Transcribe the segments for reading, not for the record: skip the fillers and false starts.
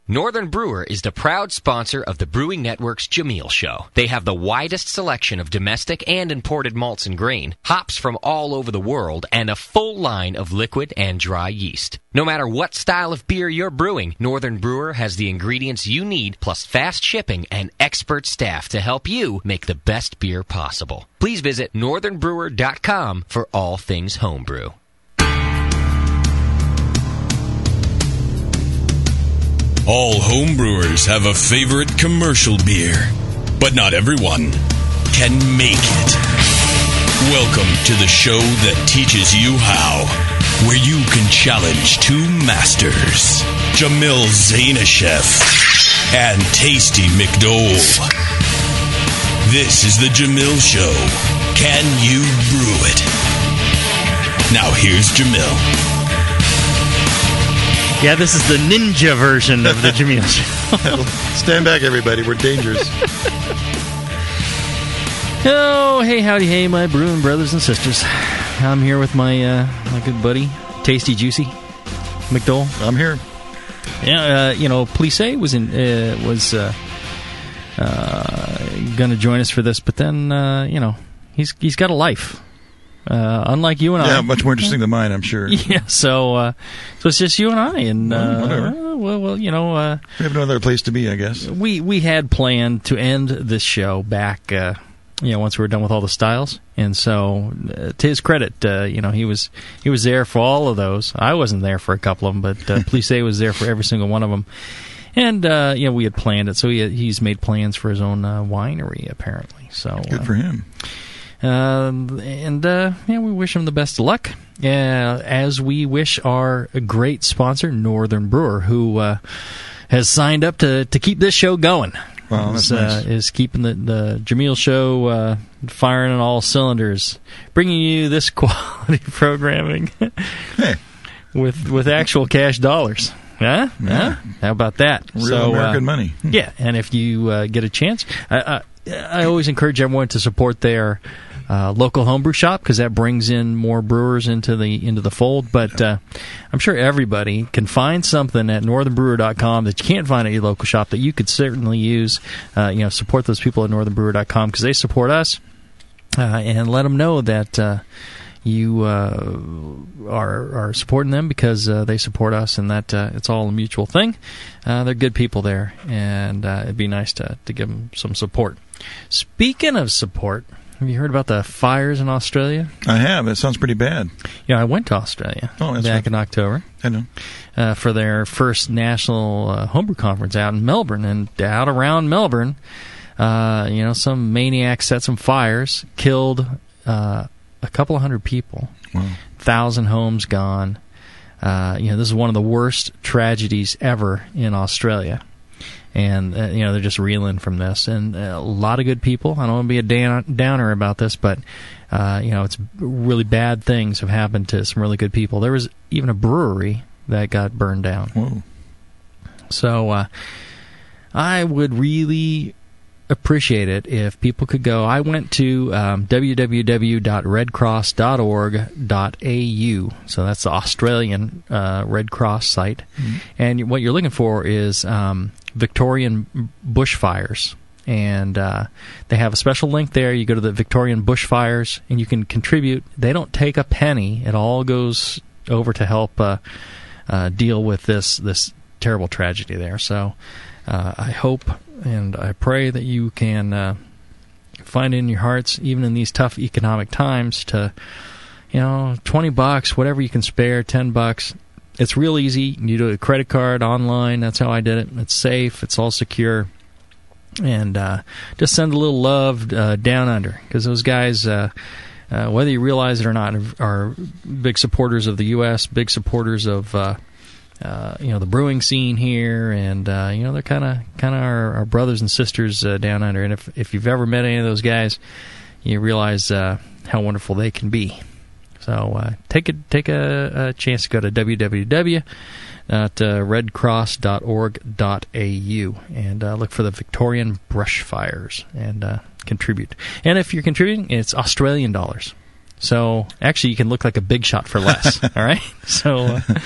Northern Brewer is the proud sponsor of the Brewing Network's Jameel Show. They have the widest selection of domestic and imported malts and grain, hops from all over the world, and a full line of liquid and dry yeast. No matter what style of beer you're brewing, Northern Brewer has the ingredients you need, plus fast shipping and expert staff to help you make the best beer possible. Please visit northernbrewer.com for all things homebrew. All homebrewers have a favorite commercial beer, but not everyone can make it. Welcome to the show that teaches you how, where you can challenge two masters, Jamil Zainasheff and Tasty McDole. This is the Jamil Show. Can you brew it? Now here's Jamil. Yeah, this is the ninja version of the Jamil Show. Stand back, everybody. We're dangerous. Oh, hey, howdy, hey, my brewing brothers and sisters. I'm here with my good buddy, Tasty Juicy McDole. I'm here. Yeah, Plissé was going to join us for this, but then, he's got a life. Unlike you and I. Yeah, much more interesting than mine, I'm sure. Yeah, so it's just you and I, and whatever. we have no other place to be, I guess. We had planned to end this show back, once we were done with all the styles, and so to his credit, he was there for all of those. I wasn't there for a couple of them, but Plissé was there for every single one of them, and we had planned it. So he's made plans for his own winery, apparently. So good for him. We wish him the best of luck, as we wish our great sponsor, Northern Brewer, who has signed up to keep this show going. Wow, that's nice. Is keeping the Jamil Show firing on all cylinders, bringing you this quality programming with actual cash dollars. Huh? Yeah. How about that? Real American money. Yeah, and if you get a chance, I always encourage everyone to support their local homebrew shop, because that brings in more brewers into the fold. But I'm sure everybody can find something at northernbrewer.com that you can't find at your local shop that you could certainly use. Support those people at northernbrewer.com, because they support us, and let them know that you are supporting them, because they support us, and that it's all a mutual thing. They're good people there, and it'd be nice to give them some support. Speaking of support, have you heard about the fires in Australia? I have. It sounds pretty bad. Yeah, I went to Australia back in October. I know. For their first national homebrew conference out in Melbourne. And out around Melbourne, some maniac set some fires, killed a couple of hundred people. Wow. 1,000 homes gone. This is one of the worst tragedies ever in Australia. And, they're just reeling from this. And a lot of good people. I don't want to be a downer about this, but, it's really bad things have happened to some really good people. There was even a brewery that got burned down. Whoa. So I would really appreciate it if people could go. I went to www.redcross.org.au. So that's the Australian Red Cross site. Mm-hmm. And what you're looking for is Victorian bushfires. And they have a special link there. You go to the Victorian bushfires, and you can contribute. They don't take a penny. It all goes over to help deal with this terrible tragedy there. So I hope and I pray that you can find it in your hearts, even in these tough economic times, to, $20, whatever you can spare, $10. It's real easy. You do a credit card online. That's how I did it. It's safe. It's all secure. And just send a little love down under, because those guys, whether you realize it or not, are big supporters of the U.S., big supporters of the brewing scene here, and they're kind of our brothers and sisters down under. And if you've ever met any of those guys, you realize how wonderful they can be. So take a chance to go to www.redcross.org.au and look for the Victorian brush fires and contribute. And if you're contributing, it's Australian dollars. So actually, you can look like a big shot for less. All right. So.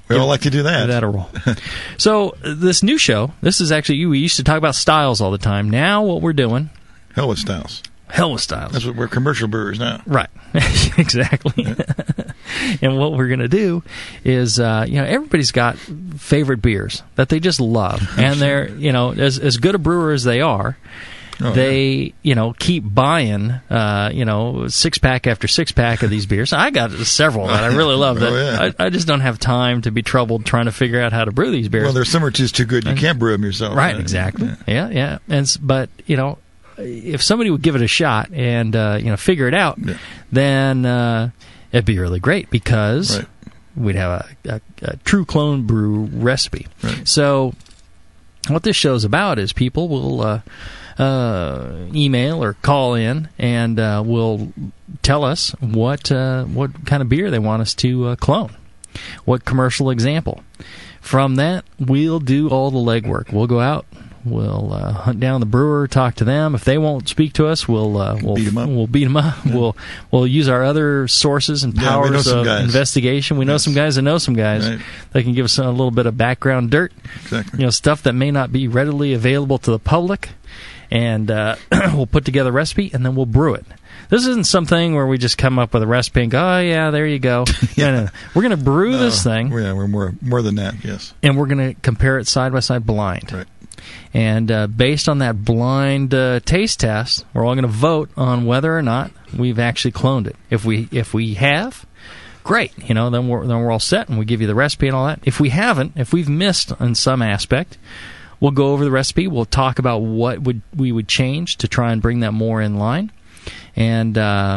We all like to do that. Give that a roll. So this new show, this is actually, we used to talk about styles all the time. Now what we're doing... Hell with styles. Hell with styles. That's what we're commercial brewers now. Right. Exactly. Yeah. And what we're going to do is, everybody's got favorite beers that they just love. And they're, as good a brewer as they are, they keep buying, 6-pack after 6-pack of these beers. I got several that I really love that I just don't have time to be troubled trying to figure out how to brew these beers. Well, there's some are just too good. You can't brew them yourself. Right, exactly. Yeah. But, if somebody would give it a shot and figure it out, then it'd be really great because we'd have a true clone brew recipe. Right. So what this show's about is people will email or call in and will tell us what kind of beer they want us to clone, what commercial example. From that, we'll do all the legwork. We'll go out. We'll hunt down the brewer, talk to them. If they won't speak to us, we'll beat them up. We'll beat them up. Yeah. We'll use our other sources and powers of investigation. We know some guys that know some guys. Right. They can give us a little bit of background dirt. Exactly. Stuff that may not be readily available to the public. And we'll put together a recipe, and then we'll brew it. This isn't something where we just come up with a recipe and go, oh, yeah, there you go. No. We're going to brew this thing. Yeah, we're more than that, yes. And we're going to compare it side by side blind. Right. And based on that blind taste test, we're all going to vote on whether or not we've actually cloned it. If we have, great. Then we're all set, and we give you the recipe and all that. If we haven't, if we've missed in some aspect, we'll go over the recipe. We'll talk about what we would change to try and bring that more in line. And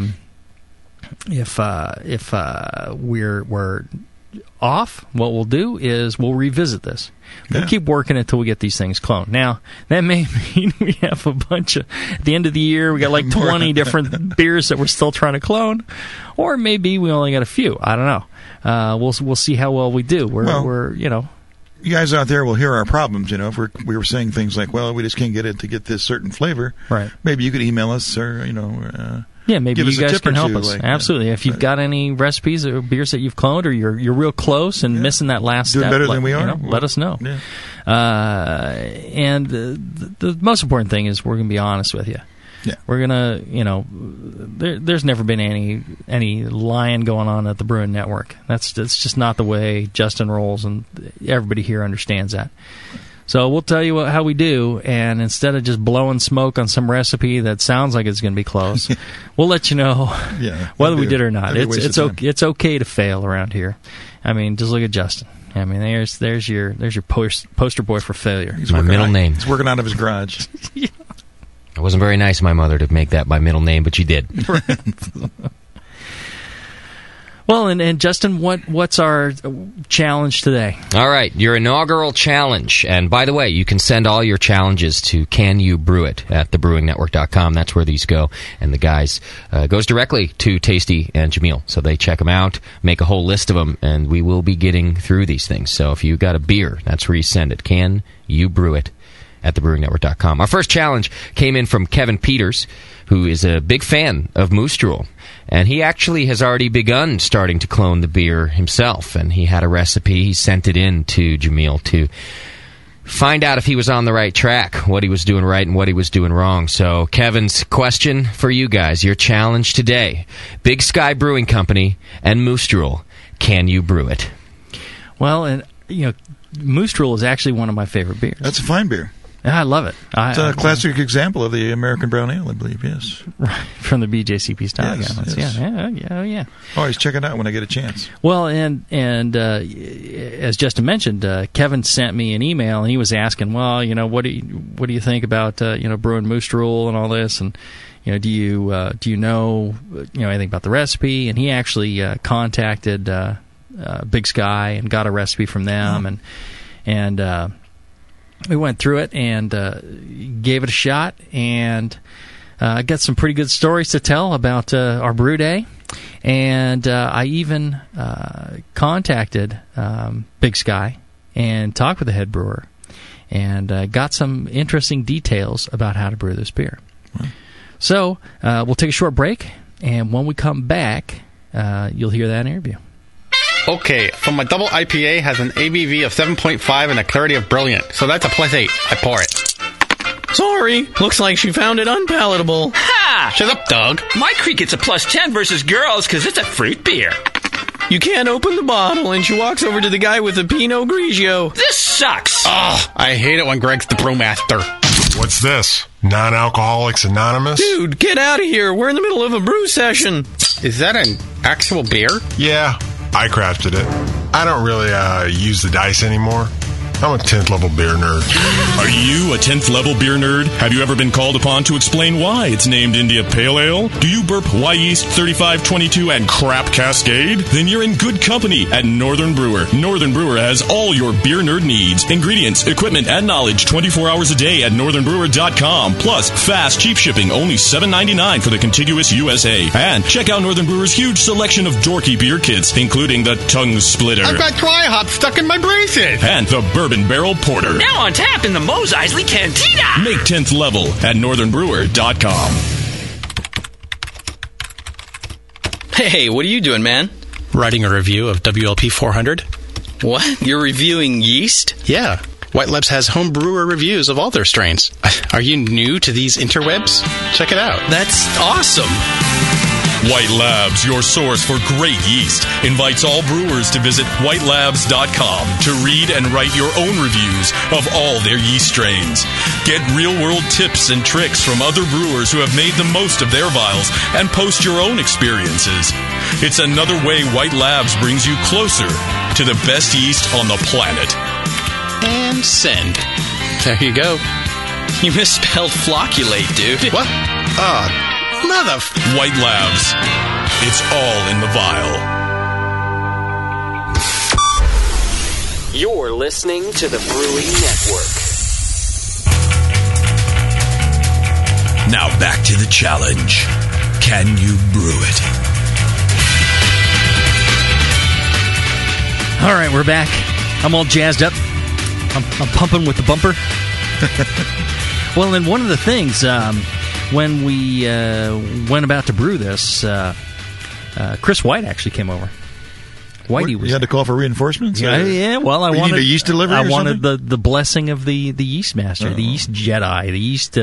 if we're off, what we'll do is we'll revisit this. We'll keep working until we get these things cloned. Now, that may mean we have a bunch of, at the end of the year, we got like 20 different beers that we're still trying to clone, or maybe we only got a few. I don't know. We'll see how well we do. We're you guys out there will hear our problems. If we were saying things like, well, we just can't get it to get this certain flavor. Right. Maybe you could email us or, maybe you guys can help us. Absolutely. If you've got any recipes or beers that you've cloned or you're real close and missing that last step, better than we are. Let us know. Yeah. And the most important thing is we're going to be honest with you. Yeah. We're going to, there's never been any lying going on at the Brewing Network. That's just not the way Justin rolls, and everybody here understands that. So we'll tell you how we do, and instead of just blowing smoke on some recipe that sounds like it's going to be close, we'll let you know whether we did or not. It's okay to fail around here. I mean, just look at Justin. I mean, there's your poster boy for failure. My middle name. He's working out of his garage. Yeah. It wasn't very nice of my mother to make that my middle name, but she did. Well, and Justin, what's our challenge today? All right, your inaugural challenge. And by the way, you can send all your challenges to Can You Brew It at thebrewingnetwork.com. That's where these go. And the guys goes directly to Tasty and Jamil. So they check them out, make a whole list of them, and we will be getting through these things. So if you got a beer, that's where you send it. Can You Brew It at thebrewingnetwork.com. Our first challenge came in from Kevin Peters, who is a big fan of Moose Drool. And he actually has already begun starting to clone the beer himself. And he had a recipe. He sent it in to Jamil to find out if he was on the right track, what he was doing right and what he was doing wrong. So Kevin's question for you guys, your challenge today, Big Sky Brewing Company and Moose Drool, can you brew it? Well, and Moose Drool is actually one of my favorite beers. That's a fine beer. I love it. It's a classic example of the American Brown Ale, I believe, yes. Right, from the BJCP style gallons. Yes. Yeah. Always check it out when I get a chance. Well, and as Justin mentioned, Kevin sent me an email, and he was asking, well, what do you think about brewing Moose Drool and all this, and do you know anything about the recipe? And he actually contacted Big Sky and got a recipe from them, and we went through it and gave it a shot, and I got some pretty good stories to tell about our brew day. And I even contacted Big Sky and talked with the head brewer and got some interesting details about how to brew this beer. Wow. So we'll take a short break, and when we come back, you'll hear that interview. Okay, so my double IPA has an ABV of 7.5 and a clarity of brilliant, so that's a +8. I pour it. Sorry, looks like she found it unpalatable. Ha! Shut up, Doug. My creek gets a +10 versus girls because it's a fruit beer. You can't open the bottle, and she walks over to the guy with the Pinot Grigio. This sucks. Oh, I hate it when Greg's the brewmaster. What's this? Non-Alcoholics Anonymous? Dude, get out of here. We're in the middle of a brew session. Is that an actual beer? Yeah, I crafted it. I don't really use the dice anymore. I'm a 10th level beer nerd. Are you a 10th level beer nerd? Have you ever been called upon to explain why it's named India Pale Ale? Do you burp Y Yeast 3522 and crap Cascade? Then you're in good company at Northern Brewer. Northern Brewer has all your beer nerd needs, ingredients, equipment, and knowledge 24 hours a day at northernbrewer.com. Plus, fast, cheap shipping, only $7.99 for the contiguous USA. And check out Northern Brewer's huge selection of dorky beer kits, including the Tongue Splitter. I've got dry hop stuck in my braces. And the Bourbon Barrel Porter. Now on tap in the Mos Eisley Cantina. Make 10th level at northernbrewer.com. Hey, what are you doing, man? Writing a review of WLP 400. What? You're reviewing yeast? Yeah. White Labs has home brewer reviews of all their strains. Are you new to these interwebs? Check it out. That's awesome. White Labs, your source for great yeast, invites all brewers to visit whitelabs.com to read and write your own reviews of all their yeast strains. Get real-world tips and tricks from other brewers who have made the most of their vials and post your own experiences. It's another way White Labs brings you closer to the best yeast on the planet. And send. There you go. You misspelled flocculate, dude. What? White Labs. It's all in the vial. You're listening to the Brewing Network. Now back to the challenge. Can you brew it? All right, we're back. I'm all jazzed up. I'm pumping with the bumper. Well, and one of the things, when we went about to brew this, Chris White actually came over. Whitey was. You had to call for reinforcements? Yeah. Well, I wanted a yeast delivery. I wanted the blessing of the yeast master, the yeast Jedi, the yeast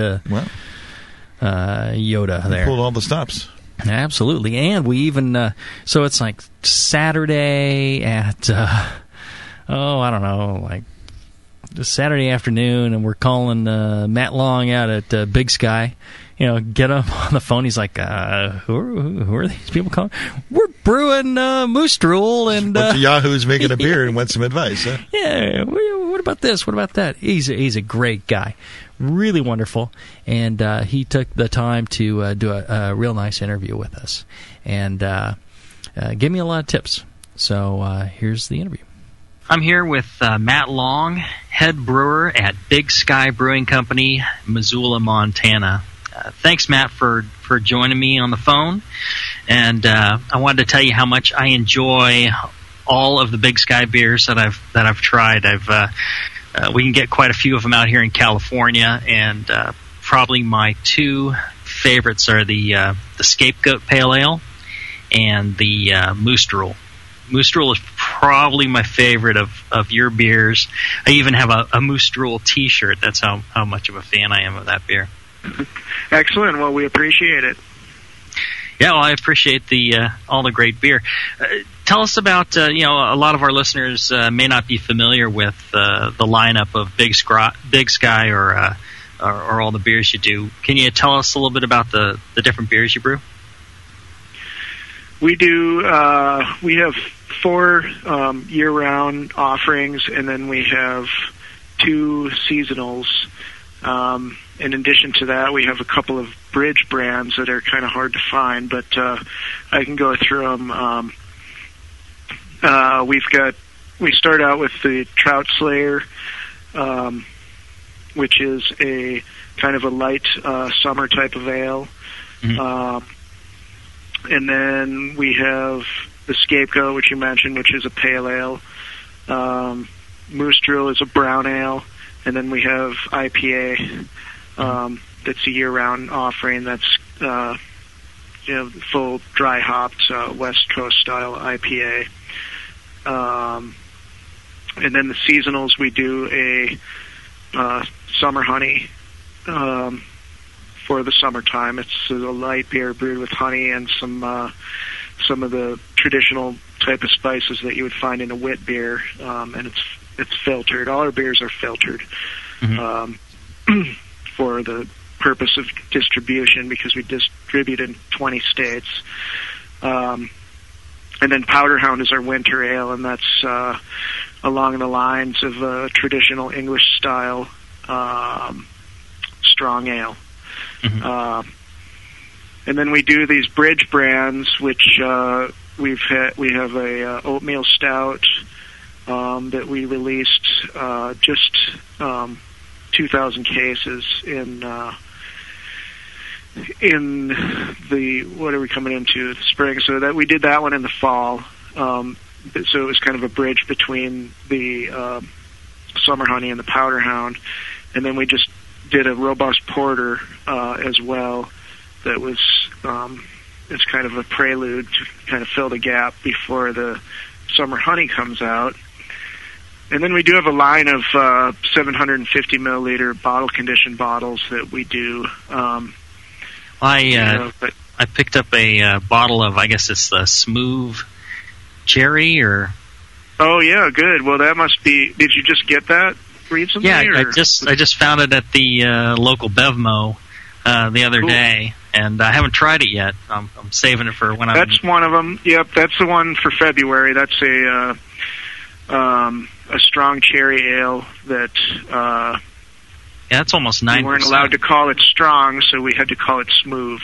Yoda. There pulled all the stops. Absolutely, and we even so it's like Saturday at I don't know, like Saturday afternoon, and we're calling Matt Long out at Big Sky. You know, get him on the phone. He's like, who are these people calling? We're brewing Moose Drool. And bunch of yahoos making a beer and want some advice, huh? Yeah, what about this? What about that? He's a great guy. Really wonderful. And he took the time to do a real nice interview with us. And gave me a lot of tips. So here's the interview. I'm here with Matt Long, head brewer at Big Sky Brewing Company, Missoula, Montana. Thanks, Matt, for joining me on the phone. And I wanted to tell you how much I enjoy all of the Big Sky beers that I've tried. We can get quite a few of them out here in California, and probably my two favorites are the Scapegoat Pale Ale and the Moose Drool. Moose Drool is probably my favorite of your beers. I even have a Moose Drool T-shirt. That's how much of a fan I am of that beer. Excellent. Well, we appreciate it. Yeah, well, I appreciate all the great beer. Tell us about a lot of our listeners may not be familiar with the lineup of Big Sky or all the beers you do. Can you tell us a little bit about the different beers you brew? We do. We have 4 year-round offerings, and then we have 2 seasonals. In addition to that, we have a couple of bridge brands that are kind of hard to find, but I can go through them. We start out with the Trout Slayer, which is a kind of a light summer type of ale. Mm-hmm. And then we have the Scapegoat, which you mentioned, which is a pale ale. Moose Drool is a brown ale. And then we have IPA, that's a year-round offering. That's full dry hopped West Coast style IPA. And then the seasonals, we do a summer honey for the summertime. It's a light beer brewed with honey and some of the traditional type of spices that you would find in a wit beer, and it's filtered. All our beers are filtered for the purpose of distribution, because we distribute in 20 states. And then Powder Hound is our winter ale, and that's along the lines of a traditional English style strong ale. And then we do these bridge brands, which we have a oatmeal stout that we released just 2,000 cases in the, what are we coming into, the spring? So that we did that one in the fall. So it was kind of a bridge between the Summer Honey and the Powder Hound. And then we just did a robust porter as well. That was it's kind of a prelude to kind of fill the gap before the Summer Honey comes out. And then we do have a line of 750 milliliter bottle conditioned bottles that we do. I picked up a bottle of, I guess it's the Smooth Cherry, or. Oh yeah, good. Well, that must be. Did you just get that recently? Yeah, or? I just found it at the local Bevmo the other day, and I haven't tried it yet. I'm saving it for when I'm. That's one of them. Yep, that's the one for February. That's a strong cherry ale that. Yeah, it's almost 9%. We weren't allowed to call it strong, so we had to call it smooth.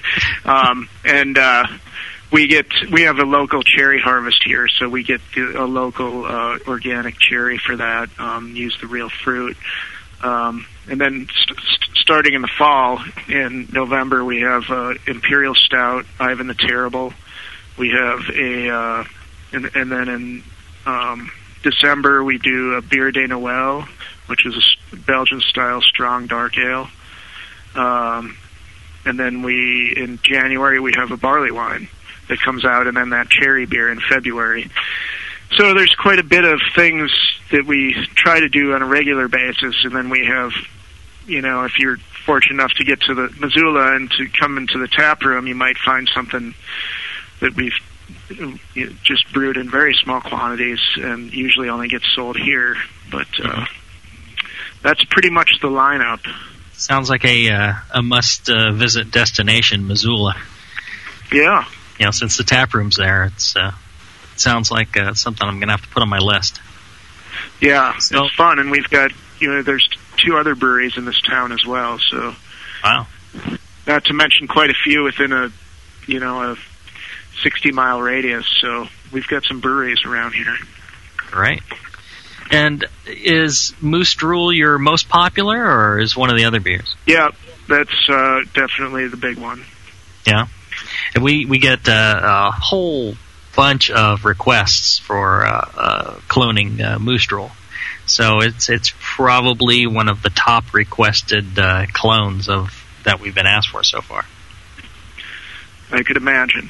We have a local cherry harvest here, so we get a local organic cherry for that. Use the real fruit, and then starting in the fall, in November, we have Imperial Stout, Ivan the Terrible. We have and then in December we do a Bière de Noël, which is a Belgian-style strong dark ale. And then in January, we have a barley wine that comes out, and then that cherry beer in February. So there's quite a bit of things that we try to do on a regular basis, and then we have, if you're fortunate enough to get to the Missoula and to come into the tap room, you might find something that we've just brewed in very small quantities and usually only gets sold here. But that's pretty much the lineup. Sounds like a must-visit destination, Missoula. Yeah. Since the tap room's there, it sounds like something I'm going to have to put on my list. Yeah, so, it's fun, and we've got, there's 2 other breweries in this town as well, so. Wow. Not to mention quite a few within a 60-mile radius, so we've got some breweries around here. Right. And is Moose Drool your most popular, or is one of the other beers? Yeah, that's definitely the big one. Yeah. And we get a whole bunch of requests for cloning Moose Drool. So it's probably one of the top requested clones that we've been asked for so far. I could imagine.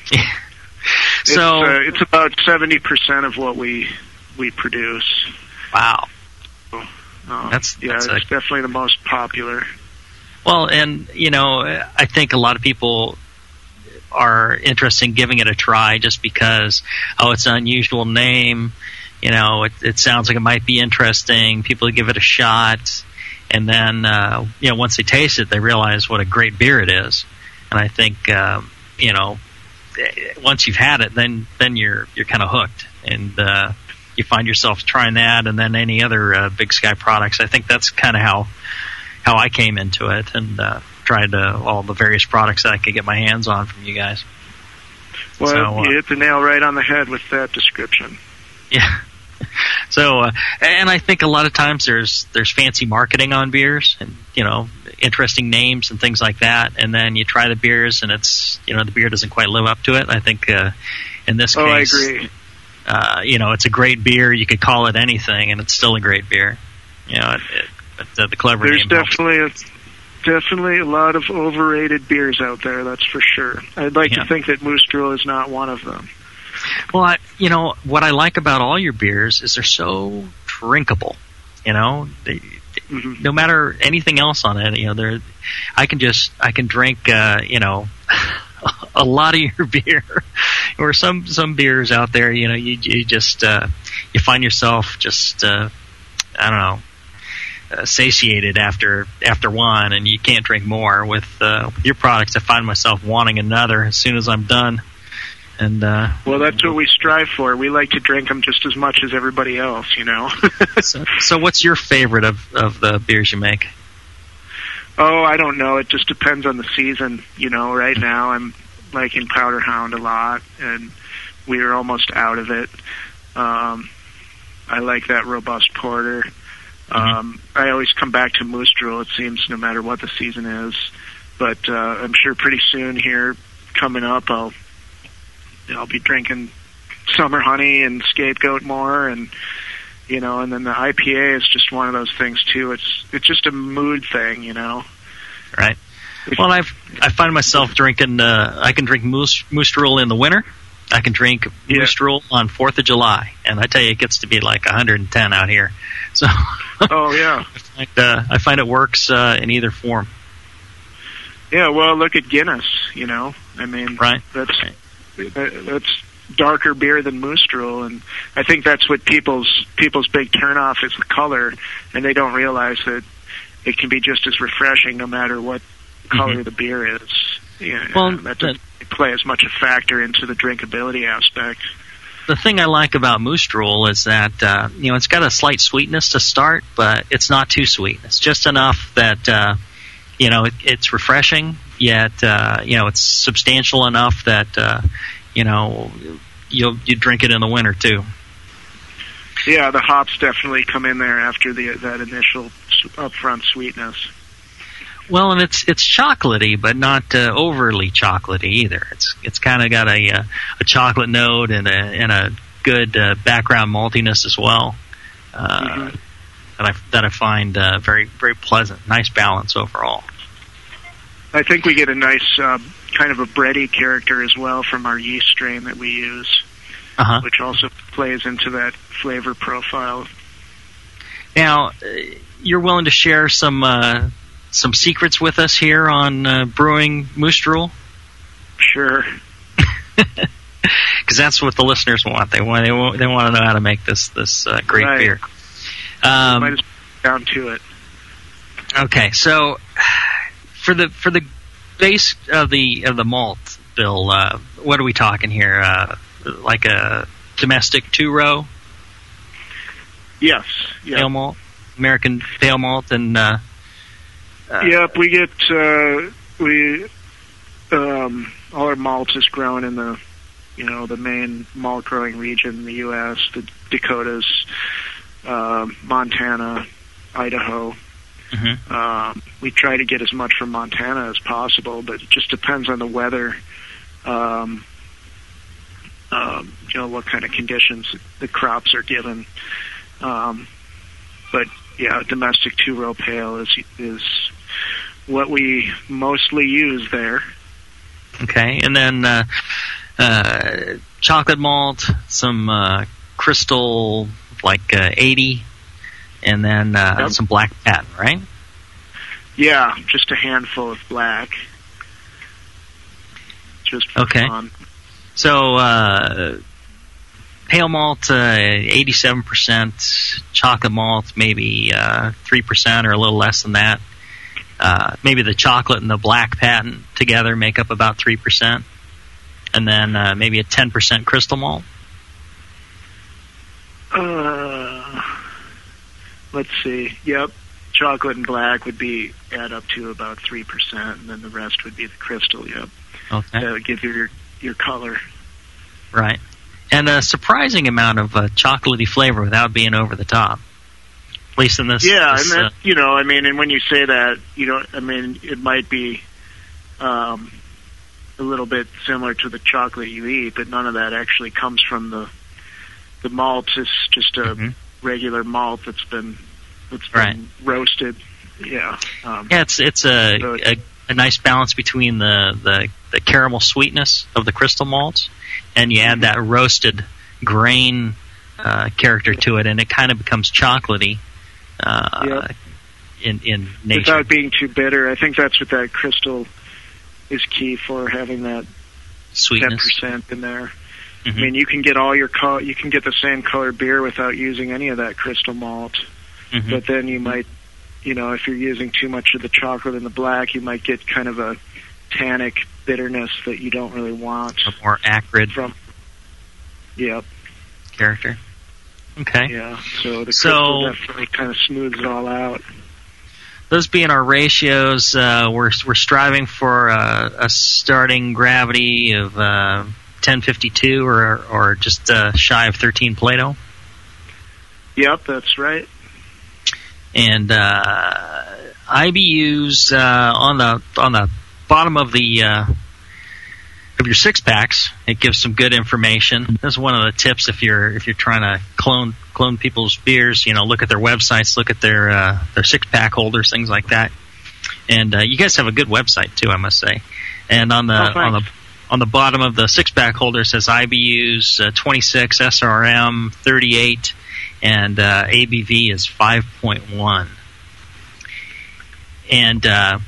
So it's about 70% of what we produce. Wow. It's definitely the most popular. Well, and I think a lot of people are interested in giving it a try just because it's an unusual name. It sounds like it might be interesting. People give it a shot, and then once they taste it, they realize what a great beer it is. And I think once you've had it, then you're kind of hooked, and you find yourself trying that, and then any other Big Sky products. I think that's kind of how I came into it, and tried all the various products that I could get my hands on from you guys. Well, you hit the nail right on the head with that description. Yeah. So, and I think a lot of times there's fancy marketing on beers, and interesting names and things like that, and then you try the beers, and it's the beer doesn't quite live up to it. I think in this case, I agree. It's a great beer. You could call it anything, and it's still a great beer. The clever name. There's definitely a lot of overrated beers out there. That's for sure. I'd like to think that Moose Drool is not one of them. Well, you know, what I like about all your beers is they're so drinkable. You know, no matter anything else on it, you know, I can drink, you know, a lot of your beer. Or some beers out there, you know, you just you find yourself just I don't know, satiated after one, and you can't drink more. With your products, I find myself wanting another as soon as I'm done. And well, that's what we strive for. We like to drink them just as much as everybody else, you know. So what's your favorite of the beers you make? Oh, I don't know. It just depends on the season. You know, right now I'm liking Powder Hound a lot, and we're almost out of it. I like that robust porter. I always come back to Moose Drool, it seems, no matter what the season is. But I'm sure pretty soon here, coming up, I'll be drinking Summer Honey and Scapegoat more, and you know, and then the IPA is just one of those things too. It's just a mood thing, you know. Right. Well, I find myself drinking. I can drink Moose Drool in the winter. I can drink Moose Drool on 4th of July, and I tell you, it gets to be like 110 out here. So. Oh yeah. I find it works in either form. Yeah. Well, look at Guinness. You know, I mean, that's darker beer than Moose Drool, and I think that's what people's big turnoff is, the color, and they don't realize that it can be just as refreshing no matter what color the beer is. Yeah, well, that doesn't play as much a factor into the drinkability aspect. The thing I like about Moose Drool is that you know, it's got a slight sweetness to start, but it's not too sweet. It's just enough that you know, it's refreshing, yet you know, it's substantial enough that you know, you drink it in the winter too. Yeah, the hops definitely come in there after that initial upfront sweetness. Well, and it's chocolatey, but not overly chocolately either. It's kind of got a chocolate note and a good background maltiness as well. That I find very, very pleasant. Nice balance overall. I think we get a nice kind of a bready character as well from our yeast strain that we use, which also plays into that flavor profile. Now, you're willing to share some secrets with us here on brewing Moose Drool? Sure. Because that's what the listeners want. They want to know how to make this great beer. Might as well get down to it. Okay, so for the base of the malt, Bill, what are we talking here? Like a domestic 2-row? Yes. Pale malt, American pale malt, and yep, we get all our malt is grown in the main malt growing region in the U.S., the Dakotas, Montana, Idaho. We try to get as much from Montana as possible, but it just depends on the weather. You know, what kind of conditions the crops are given. But yeah, domestic 2-row pale is what we mostly use there. Okay, and then chocolate malt, some crystal like 80, and then some black patent, right? Yeah, just a handful of black. Just for fun. So pale malt 87%, chocolate malt maybe 3% or a little less than that. Maybe the chocolate and the black patent together make up about 3%, and then maybe a 10% crystal malt. Let's see. Yep, chocolate and black would add up to about 3%, and then the rest would be the crystal. Yep. Okay. That would give you your color. Right, and a surprising amount of chocolatey flavor without being over the top. At least in this. Yeah, and that, you know, I mean, and when you say that, you know, I mean, it might be a little bit similar to the chocolate you eat, but none of that actually comes from the malt. It's just a regular malt that's been roasted. Yeah. Yeah, it's a nice balance between the caramel sweetness of the crystal malts, and you add that roasted grain character to it, and it kind of becomes chocolatey in nature. Without being too bitter. I think that's what that crystal is key for, having that sweetness 10% in there. Mm-hmm. I mean, you can get you can get the same color beer without using any of that crystal malt. Mm-hmm. But then you might, if you're using too much of the chocolate in the black, you might get kind of a tannic bitterness that you don't really want. A more acrid character. Okay. Yeah, so the crystal definitely kind of smooths it all out. Those being our ratios, we're striving for a starting gravity of 1052 or just shy of 13 Plato. Yep, that's right. And IBUs on the bottom of the of your 6-packs, it gives some good information. That's one of the tips if you're trying to clone people's beers. Look at their websites, look at their 6-pack holders, things like that. And you guys have a good website too, I must say. And on the bottom of the 6-pack holder says IBUs 26, SRM 38, and ABV is 5.1. And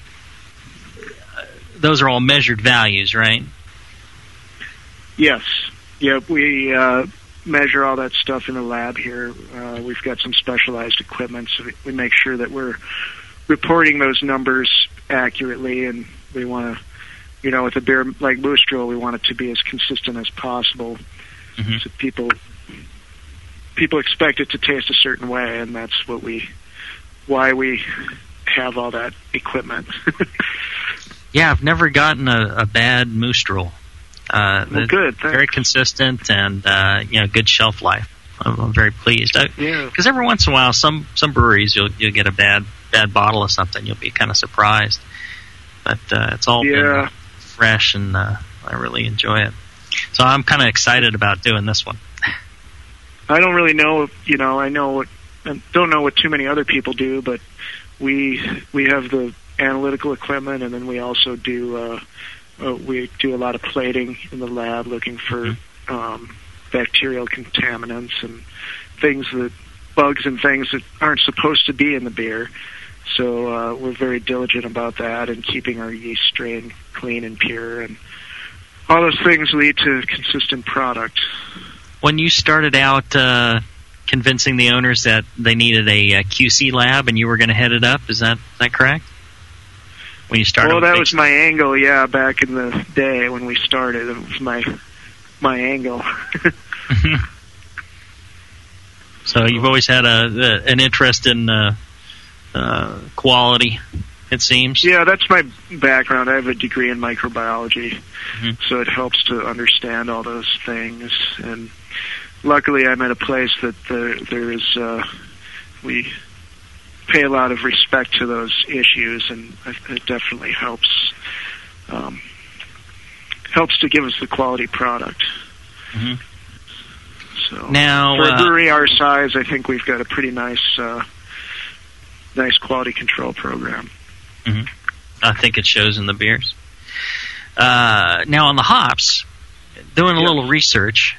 those are all measured values, right? Yes. Yep, we measure all that stuff in the lab here. We've got some specialized equipment, so we make sure that we're reporting those numbers accurately, and we want to, with a beer like Moose Drool, we want it to be as consistent as possible. Mm-hmm. So people expect it to taste a certain way, and that's why we have all that equipment. Yeah, I've never gotten a bad Moose Drool. Well, good. Thanks. Very consistent and good shelf life. I'm very pleased. Because every once in a while, some breweries you'll get a bad bottle of something. You'll be kind of surprised, but it's all been fresh, and I really enjoy it. So I'm kind of excited about doing this one. I don't really know. I don't know what too many other people do, but we have the analytical equipment, and then we also do. We do a lot of plating in the lab, looking for bacterial contaminants and bugs and things that aren't supposed to be in the beer. So we're very diligent about that and keeping our yeast strain clean and pure. And all those things lead to a consistent product. When you started out convincing the owners that they needed a QC lab and you were going to head it up, is that correct? When you started? Well, that was my angle, back in the day when we started. It was my angle. So you've always had an interest in quality, it seems? Yeah, that's my background. I have a degree in microbiology, so it helps to understand all those things. And luckily I'm at a place that there is we pay a lot of respect to those issues, and it definitely helps to give us the quality product. Mm-hmm. So now, for a brewery our size, I think we've got a pretty nice quality control program. Mm-hmm. I think it shows in the beers. Now on the hops, doing a little research,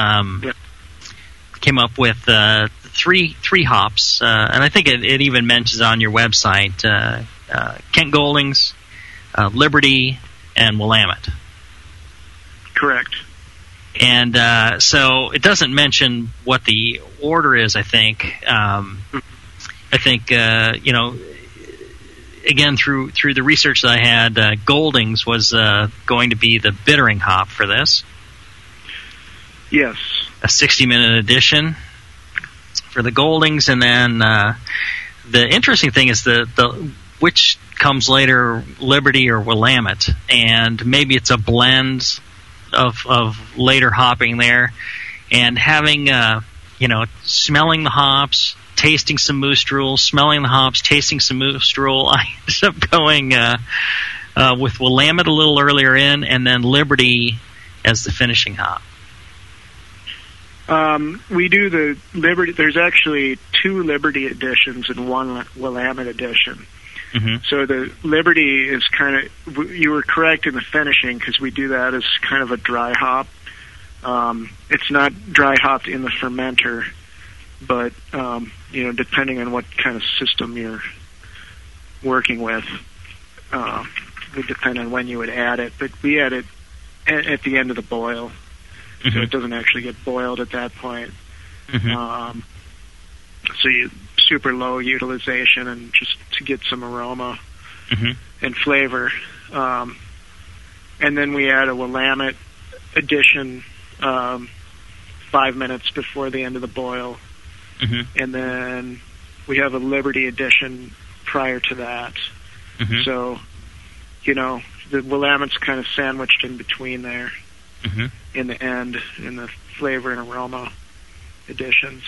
came up with three hops, and I think it even mentions on your website Kent Goldings, Liberty, and Willamette. Correct. And so it doesn't mention what the order is, I think. Again, through the research that I had, Goldings was going to be the bittering hop for this. Yes. A 60-minute edition for the Goldings, and then the interesting thing is the which comes later, Liberty or Willamette, and maybe it's a blend of later hopping there, and having smelling the hops, tasting some Moose Drool, smelling the hops, tasting some Moose Drool. I ended up going with Willamette a little earlier in, and then Liberty as the finishing hop. We do the Liberty. There's actually 2 Liberty editions and 1 Willamette edition. Mm-hmm. So the Liberty is kind of, you were correct in the finishing, because we do that as kind of a dry hop. It's not dry hopped in the fermenter, but depending on what kind of system you're working with, would depend on when you would add it. But we add it at the end of the boil, so it doesn't actually get boiled at that point. So you super low utilization, and just to get some aroma and flavor. And then we add a Willamette addition 5 minutes before the end of the boil. And then we have a Liberty addition prior to that. So, the Willamette's kind of sandwiched in between there in the end, in the flavor and aroma additions.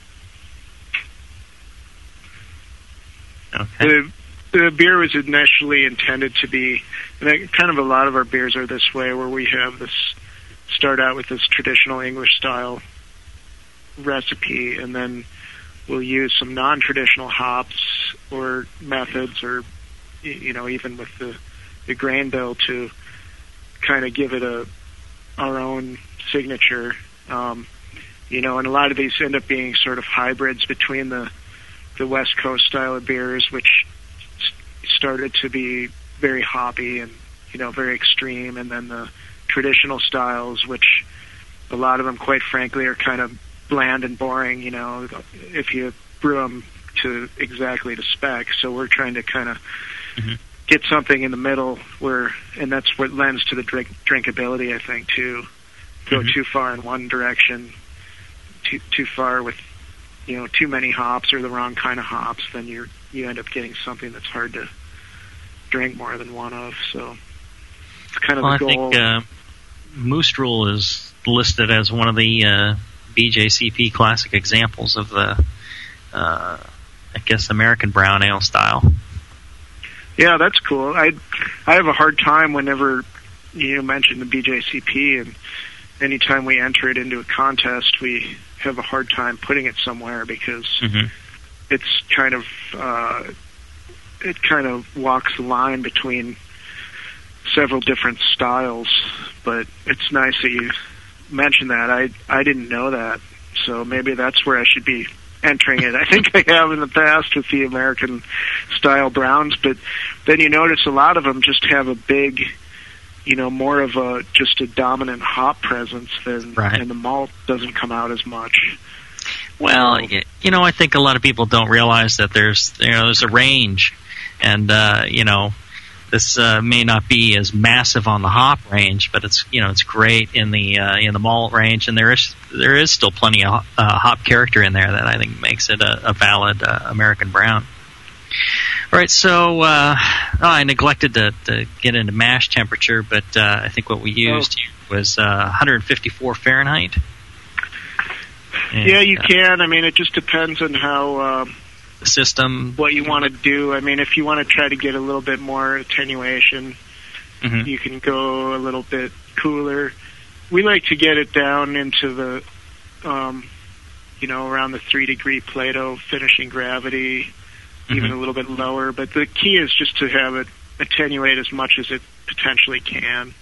Okay. The beer was initially intended to be, and kind of a lot of our beers are this way, where we have this, start out with this traditional English style recipe, and then we'll use some non-traditional hops or methods, or even with the grain bill, to kind of give it our own signature. And a lot of these end up being sort of hybrids between the West Coast style of beers, which started to be very hoppy and very extreme, and then the traditional styles, which a lot of them, quite frankly, are kind of bland and boring, if you brew them to exactly to spec. So we're trying to kind of get something in the middle and that's what lends to the drinkability, I think, too. Go too far in one direction, too far with too many hops or the wrong kind of hops, then you end up getting something that's hard to drink more than one of. So it's kind of the goal. I think Moose Drool is listed as one of the BJCP classic examples of the, American brown ale style. Yeah, that's cool. I have a hard time whenever you mention the BJCP, and anytime we enter it into a contest, we have a hard time putting it somewhere, because it's kind of walks the line between several different styles. But it's nice that you mentioned that. I didn't know that, so maybe that's where I should be entering it. I think I have in the past with the American style browns, but then you notice a lot of them just have a big, more of just a dominant hop presence than, and the malt doesn't come out as much. Well, I think a lot of people don't realize that there's a range, and this may not be as massive on the hop range, but it's great in the malt range, and there is still plenty of hop character in there that I think makes it a valid American brown. All right, so I neglected to get into mash temperature, but I think what we used was 154 Fahrenheit. And, yeah, you can. I mean, it just depends on how the system, what you want to do. I mean, if you want to try to get a little bit more attenuation, you can go a little bit cooler. We like to get it down into the, around the 3-degree Plato finishing gravity, even a little bit lower. But the key is just to have it attenuate as much as it potentially can.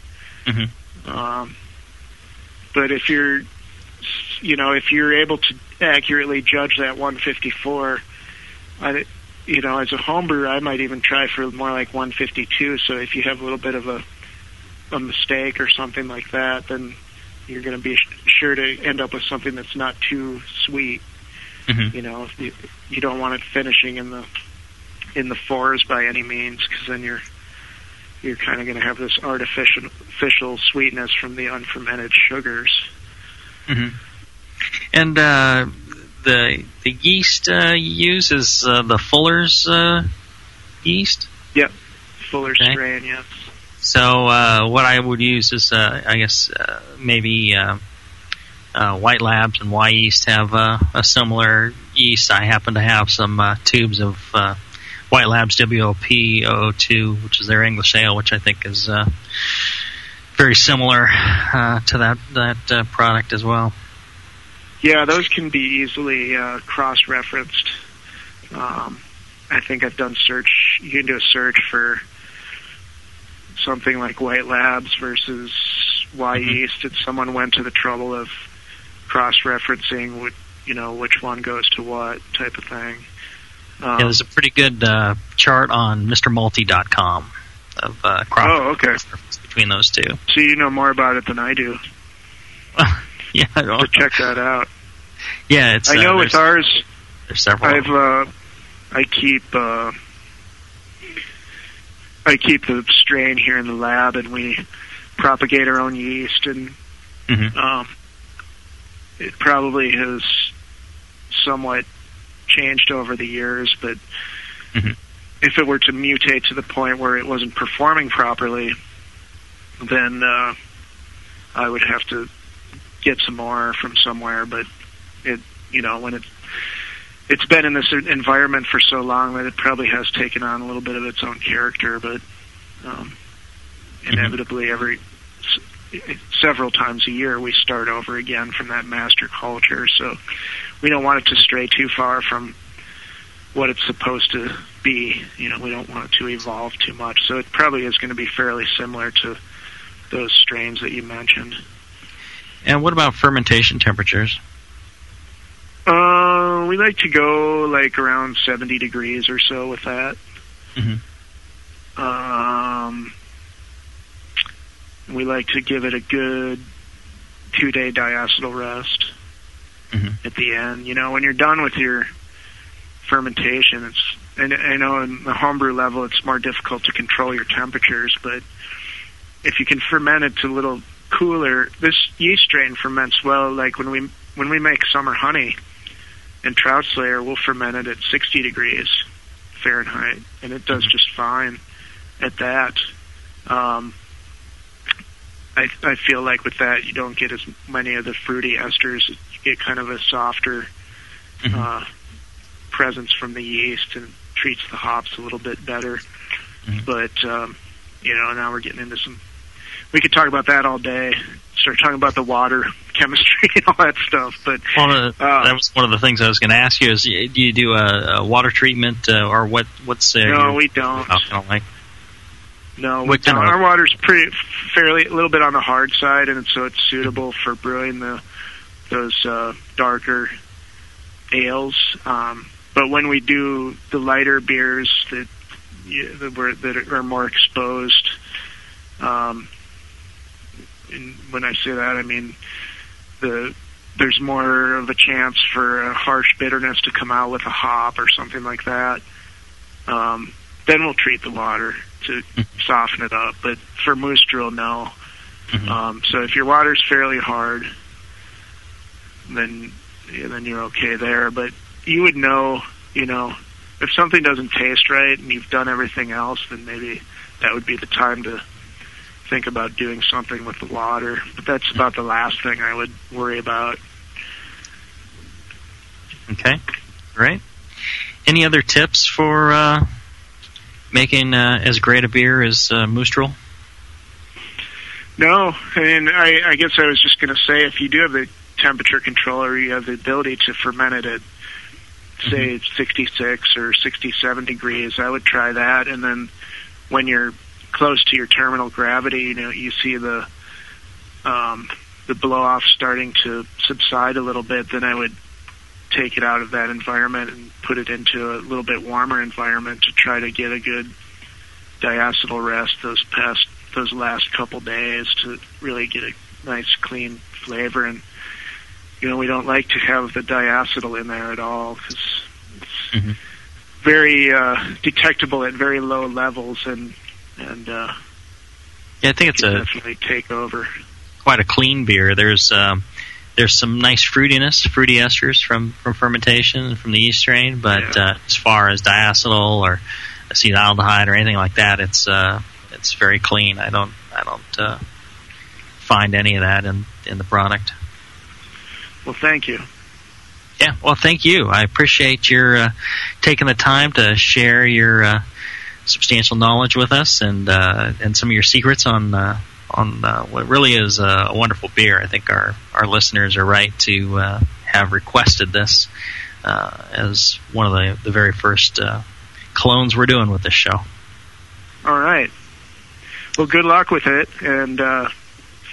But if you're able to accurately judge that 154, as a homebrewer, I might even try for more like 152. So if you have a little bit of a mistake or something like that, then you're going to be sure to end up with something that's not too sweet. You don't want it finishing in the 4s by any means, because then you're kind of going to have this artificial sweetness from the unfermented sugars. And the yeast you use is the Fuller's yeast? Yep, Fuller's strain, yes. So what I would use is, maybe White Labs and Y Yeast have a similar yeast. I happen to have some tubes of White Labs WOP-002, which is their English ale, which I think is very similar to that product as well. Yeah, those can be easily cross-referenced. I think I've done search. You can do a search for something like White Labs versus Y yeast, and someone went to the trouble of cross-referencing which one goes to what type of thing. There's a pretty good chart on MrMulti.com of crop between those two. So you know more about it than I do. Yeah, I don't to check that out. Yeah, it's. I know with ours, there's several. I keep the strain here in the lab, and we propagate our own yeast, and it probably has somewhat changed over the years, but if it were to mutate to the point where it wasn't performing properly, then I would have to get some more from somewhere. But when it's been in this environment for so long that it probably has taken on a little bit of its own character, but inevitably several times a year we start over again from that master culture, so we don't want it to stray too far from what it's supposed to be. We don't want it to evolve too much, so it probably is going to be fairly similar to those strains that you mentioned. And what about fermentation temperatures? We like to go around 70 degrees or so with that. We like to give it a good 2-day diacetyl rest at the end. When you're done with your fermentation, and I know in the homebrew level it's more difficult to control your temperatures, but if you can ferment it to a little cooler, this yeast strain ferments well. Like when we make summer honey and Trout Slayer, we'll ferment it at 60 degrees Fahrenheit, and it does just fine at that. I feel like with that you don't get as many of the fruity esters. You get kind of a softer presence from the yeast, and treats the hops a little bit better. But now we're getting into some. We could talk about that all day. Start talking about the water chemistry and all that stuff. But that was one of the things I was going to ask you: is do you do a water treatment or what's there? No, we don't. No, we don't. Our water's fairly a little bit on the hard side, and so it's suitable for brewing those darker ales. But when we do the lighter beers that are more exposed, and when I say that, I mean there's more of a chance for a harsh bitterness to come out with a hop or something like that. Then we'll treat the water to soften it up. But for moose drill, no. So if your water's fairly hard, then you're okay there. But you would know, if something doesn't taste right and you've done everything else, then maybe that would be the time to think about doing something with the water. But that's about the last thing I would worry about. Okay, great. Any other tips for making as great a beer as Moose Drool? No, I guess I was just going to say, if you do have the temperature control, or you have the ability to ferment it at, say, 66 or 67 degrees, I would try that. And then when you're close to your terminal gravity, you see the blow-off starting to subside a little bit, then I would take it out of that environment and put it into a little bit warmer environment to try to get a good diacetyl rest those last couple days to really get a nice clean flavor. And we don't like to have the diacetyl in there at all, because it's very detectable at very low levels, and I think it's definitely take over. Quite a clean beer. There's some nice fruity esters from fermentation and from the yeast strain, but as far as diacetyl or acetaldehyde or anything like that, it's very clean. I don't find any of that in the product. Well, thank you. Yeah, well, thank you. I appreciate your taking the time to share your substantial knowledge with us, and some of your secrets on what really is a wonderful beer. I think our listeners are right to have requested this as one of the very first clones we're doing with this show. All right. Well, good luck with it, and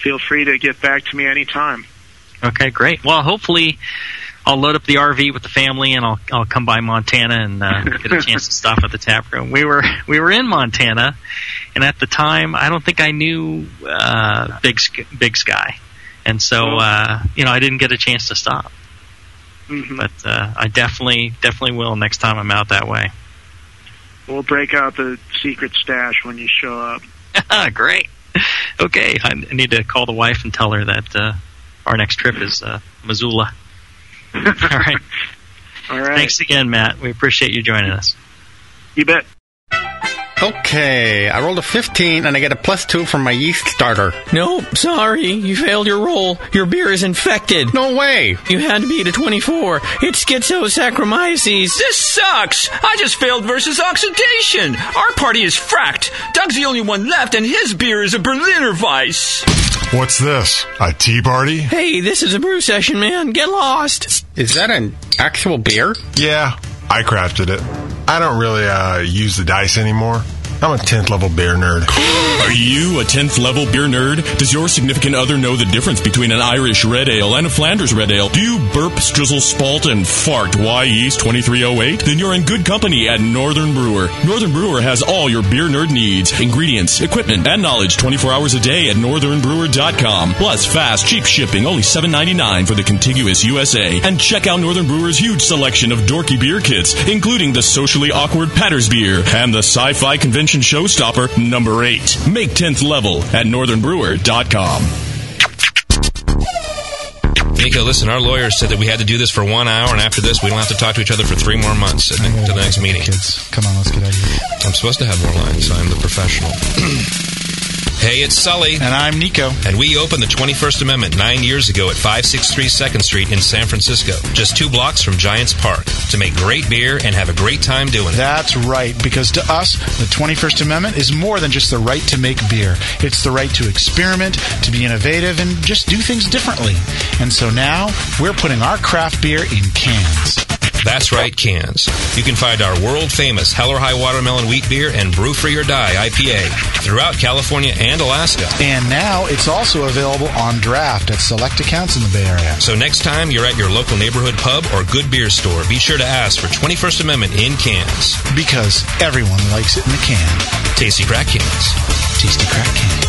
feel free to get back to me anytime. Okay, great. Well, hopefully I'll load up the RV with the family, and I'll come by Montana and get a chance to stop at the tap room. We were in Montana, and at the time, I don't think I knew Big Sky, and so I didn't get a chance to stop. Mm-hmm. But I definitely will next time I'm out that way. We'll break out the secret stash when you show up. Great. Okay, I need to call the wife and tell her that our next trip is Missoula. All right. All right. Thanks again, Matt. We appreciate you joining us. You bet. Okay, I rolled a 15 and I get a +2 from my yeast starter. Nope, sorry. You failed your roll. Your beer is infected. No way. You had to beat a 24. It's Schizosaccharomyces. This sucks! I just failed versus oxidation! Our party is fracked! Doug's the only one left, and his beer is a Berliner Weiss! What's this? A tea party? Hey, this is a brew session, man. Get lost. Is that an actual beer? Yeah, I crafted it. I don't really use the dice anymore. I'm a 10th level beer nerd. Are you a 10th level beer nerd? Does your significant other know the difference between an Irish red ale and a Flanders red ale? Do you burp, strizzle, spalt, and fart Y Yeast 2308? Then you're in good company at Northern Brewer. Northern Brewer has all your beer nerd needs, ingredients, equipment, and knowledge 24 hours a day at northernbrewer.com. Plus fast, cheap shipping, only $7.99 for the contiguous USA. And check out Northern Brewer's huge selection of dorky beer kits, including the socially awkward Patters beer and the sci-fi convention showstopper number 8. Make 10th level at northernbrewer.com. Nico, listen, our lawyers said that we had to do this for 1 hour, and after this, we don't have to talk to each other for 3 more months to the next meeting. Kids, come on, let's get out of here. I'm supposed to have more lines, so I'm the professional. Hey, it's Sully. And I'm Nico. And we opened the 21st Amendment 9 years ago at 563 2nd Street in San Francisco, just 2 blocks from Giants Park, to make great beer and have a great time doing it. That's right, because to us, the 21st Amendment is more than just the right to make beer. It's the right to experiment, to be innovative, and just do things differently. And so now, we're putting our craft beer in cans. That's right, cans. You can find our world-famous Hell or High Watermelon Wheat Beer and Brew Free or Die IPA throughout California and Alaska. And now it's also available on draft at select accounts in the Bay Area. So next time you're at your local neighborhood pub or good beer store, be sure to ask for 21st Amendment in cans. Because everyone likes it in a can. Tasty crack cans. Tasty crack cans.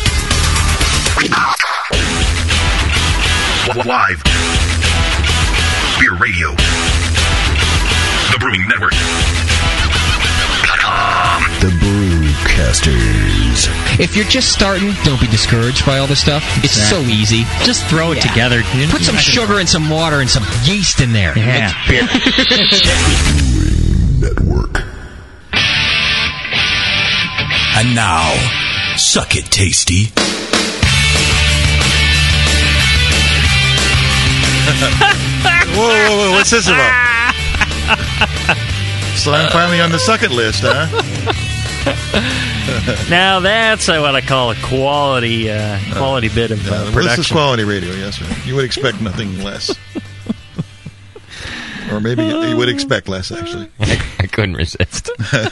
Live. Beer Radio. The Brewing Network. The Brewcasters. If you're just starting, don't be discouraged by all this stuff. It's so easy. Just throw it together. Put some sugar and some water and some yeast in there. Yeah. Beer. Brewing Network. And now, suck it, Tasty. Whoa, what's this about? So I'm finally on the suck it list, huh? Now that's what I call a quality bit of production. This is quality radio, yes, sir. You would expect nothing less. Or maybe you would expect less, actually. I couldn't resist.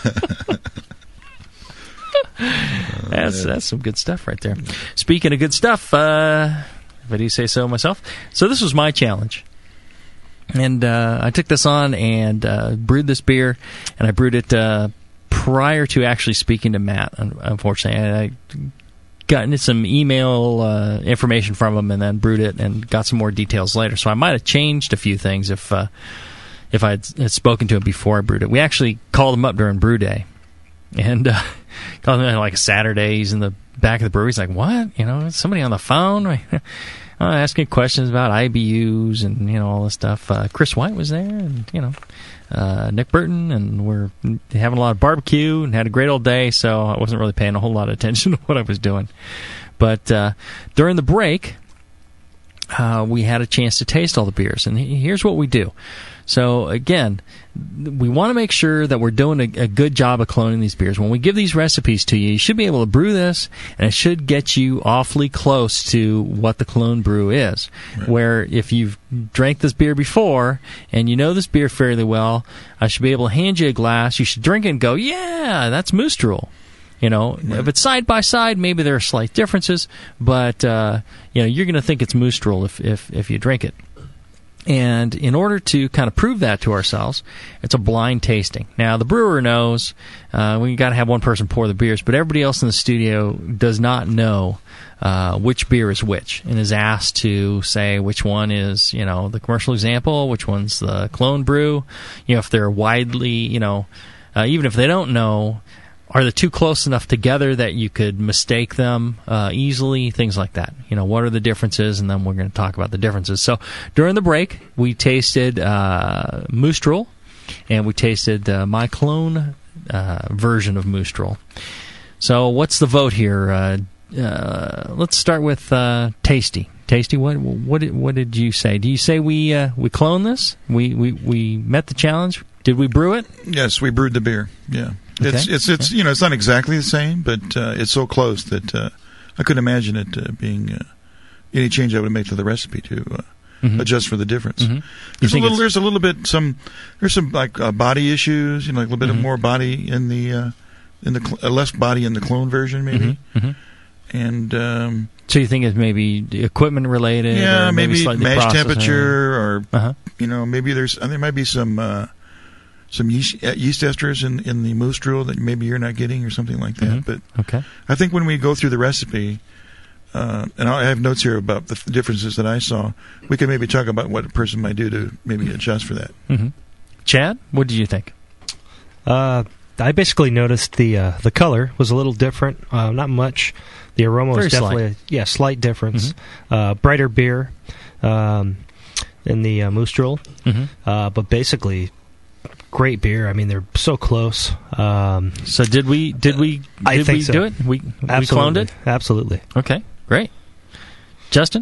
That's some good stuff right there. Speaking of good stuff, if I do say so myself. So this was my challenge. And I took this on and brewed this beer, and I brewed it prior to actually speaking to Matt, unfortunately. I got some email information from him and then brewed it and got some more details later. So I might have changed a few things if I had spoken to him before I brewed it. We actually called him up during brew day. And called him like a Saturday. He's in the back of the brewery. He's like, what? You know, somebody on the phone? Asking questions about IBUs and, you know, all this stuff. Chris White was there and, you know, Nick Burton, and we're having a lot of barbecue and had a great old day, so I wasn't really paying a whole lot of attention to what I was doing. But during the break, we had a chance to taste all the beers, and here's what we do. So, again, we want to make sure that we're doing a good job of cloning these beers. When we give these recipes to you, you should be able to brew this, and it should get you awfully close to what the clone brew is. Right. Where if you've drank this beer before, and you know this beer fairly well, I should be able to hand you a glass. You should drink it and go, yeah, that's Moose Drool. If it's side by side, maybe there are slight differences, but you're going to think it's Moostrel if you drink it. And in order to kind of prove that to ourselves, it's a blind tasting. Now, the brewer knows we got to have one person pour the beers, but everybody else in the studio does not know which beer is which, and is asked to say which one is, the commercial example, which one's the clone brew. If they're widely, even if they don't know, are the two close enough together that you could mistake them easily? Things like that. What are the differences? And then we're going to talk about the differences. So during the break, we tasted Moostrel, and we tasted my clone version of Moostrel. So what's the vote here? Let's start with Tasty. Tasty, what did you say? Do you say we cloned this? We met the challenge. Did we brew it? Yes, we brewed the beer. Yeah. Okay. It's it's not exactly the same, but it's so close that I couldn't imagine it being any change I would make to the recipe to adjust for the difference. Mm-hmm. There's a little bit there's some like body issues, like a little bit of more body in the less body in the clone version maybe, and so you think it's maybe equipment related? Yeah, or maybe mash processing? temperature, or maybe there might be some yeast esters in the Moostrel that maybe you're not getting or something like that. But I think when we go through the recipe, and I have notes here about the differences that I saw, we can maybe talk about what a person might do to maybe adjust for that. Chad, what did you think? I basically noticed the color was a little different, not much. The aroma was definitely a slight difference. Brighter beer in the Moostrel, but basically great beer. I mean, they're so close. So did we do it? We cloned it? Absolutely. Okay, great. Justin?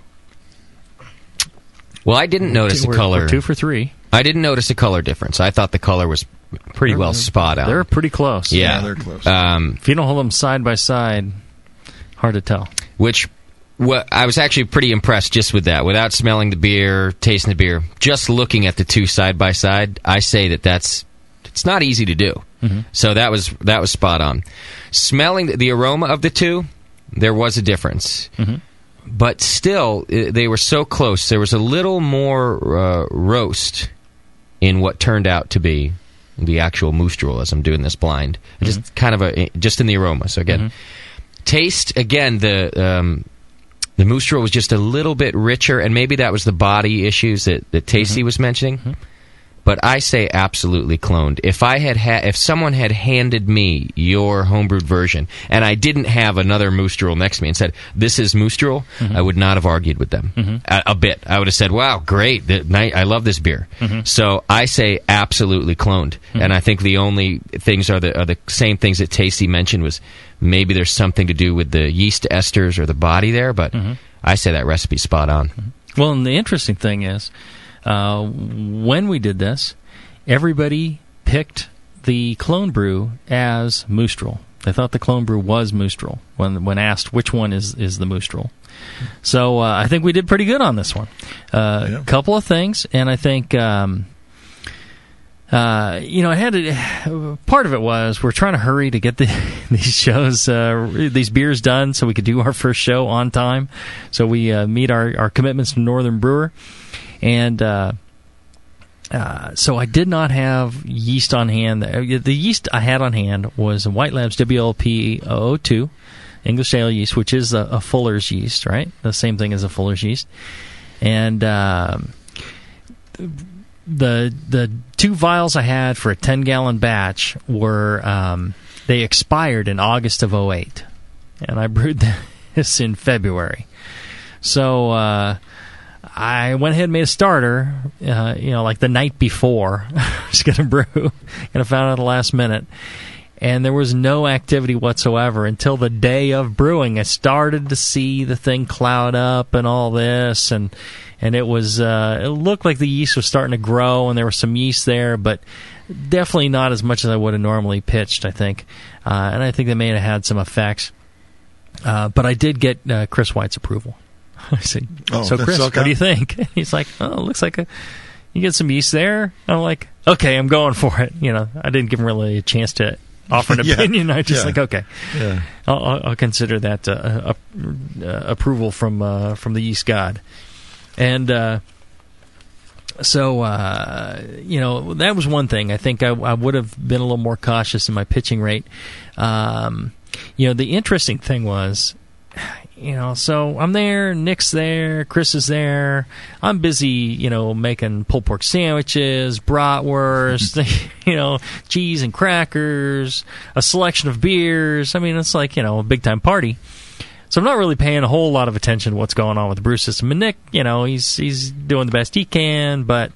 Well, I didn't notice the color. We're 2 for 3. I didn't notice a color difference. I thought the color was pretty well spot on. They're pretty close. Yeah, they're close. If you don't hold them side by side, hard to tell. I was actually pretty impressed just with that. Without smelling the beer, tasting the beer, just looking at the two side by side, I say it's not easy to do. So that was spot on. Smelling the aroma of the two, there was a difference. But still, they were so close. There was a little more roast in what turned out to be the actual Moostrel as I'm doing this blind. Just kind of just in the aroma. So again, taste, again, the Moostrel was just a little bit richer, and maybe that was the body issues that Tasty was mentioning. But I say absolutely cloned. If someone had handed me your homebrewed version, and I didn't have another Moostrel next to me and said, this is Moostrel, I would not have argued with them a bit. I would have said, wow, great, I love this beer. So I say absolutely cloned. And I think the only things are the same things that Tasty mentioned was maybe there's something to do with the yeast esters or the body there, but I say that recipe's spot on. Well, and the interesting thing is, when we did this, everybody picked the clone brew as Moostrel. They thought the clone brew was Moostrel when asked which one is the Moostrel. So I think we did pretty good on this one. A couple of things, and I think I had part of it was we're trying to hurry to get these shows, these beers done, so we could do our first show on time. So we meet our commitments to Northern Brewer. And so I did not have yeast on hand. The yeast I had on hand was a White Labs WLP 002 English ale yeast, which is a Fuller's yeast, right? The same thing as a Fuller's yeast. And the 2 vials I had for a 10-gallon batch were they expired in August of 2008, and I brewed this in February. So I went ahead and made a starter, like the night before I was going to brew, and I found out at the last minute. And there was no activity whatsoever until the day of brewing. I started to see the thing cloud up and all this, and it was it looked like the yeast was starting to grow, and there was some yeast there, but definitely not as much as I would have normally pitched, I think. And I think they may have had some effects. But I did get Chris White's approval. I said, so Chris, what do you think? He's like, it looks like you get some yeast there. I'm like, okay, I'm going for it. I didn't give him really a chance to offer an opinion. I just okay, yeah. I'll consider that approval from the yeast god, and so that was one thing. I think I would have been a little more cautious in my pitching rate. The interesting thing was, so I'm there, Nick's there, Chris is there. I'm busy, making pulled pork sandwiches, bratwurst, cheese and crackers, a selection of beers. I mean, it's like, a big-time party. So I'm not really paying a whole lot of attention to what's going on with the brew system. And Nick, he's doing the best he can, but,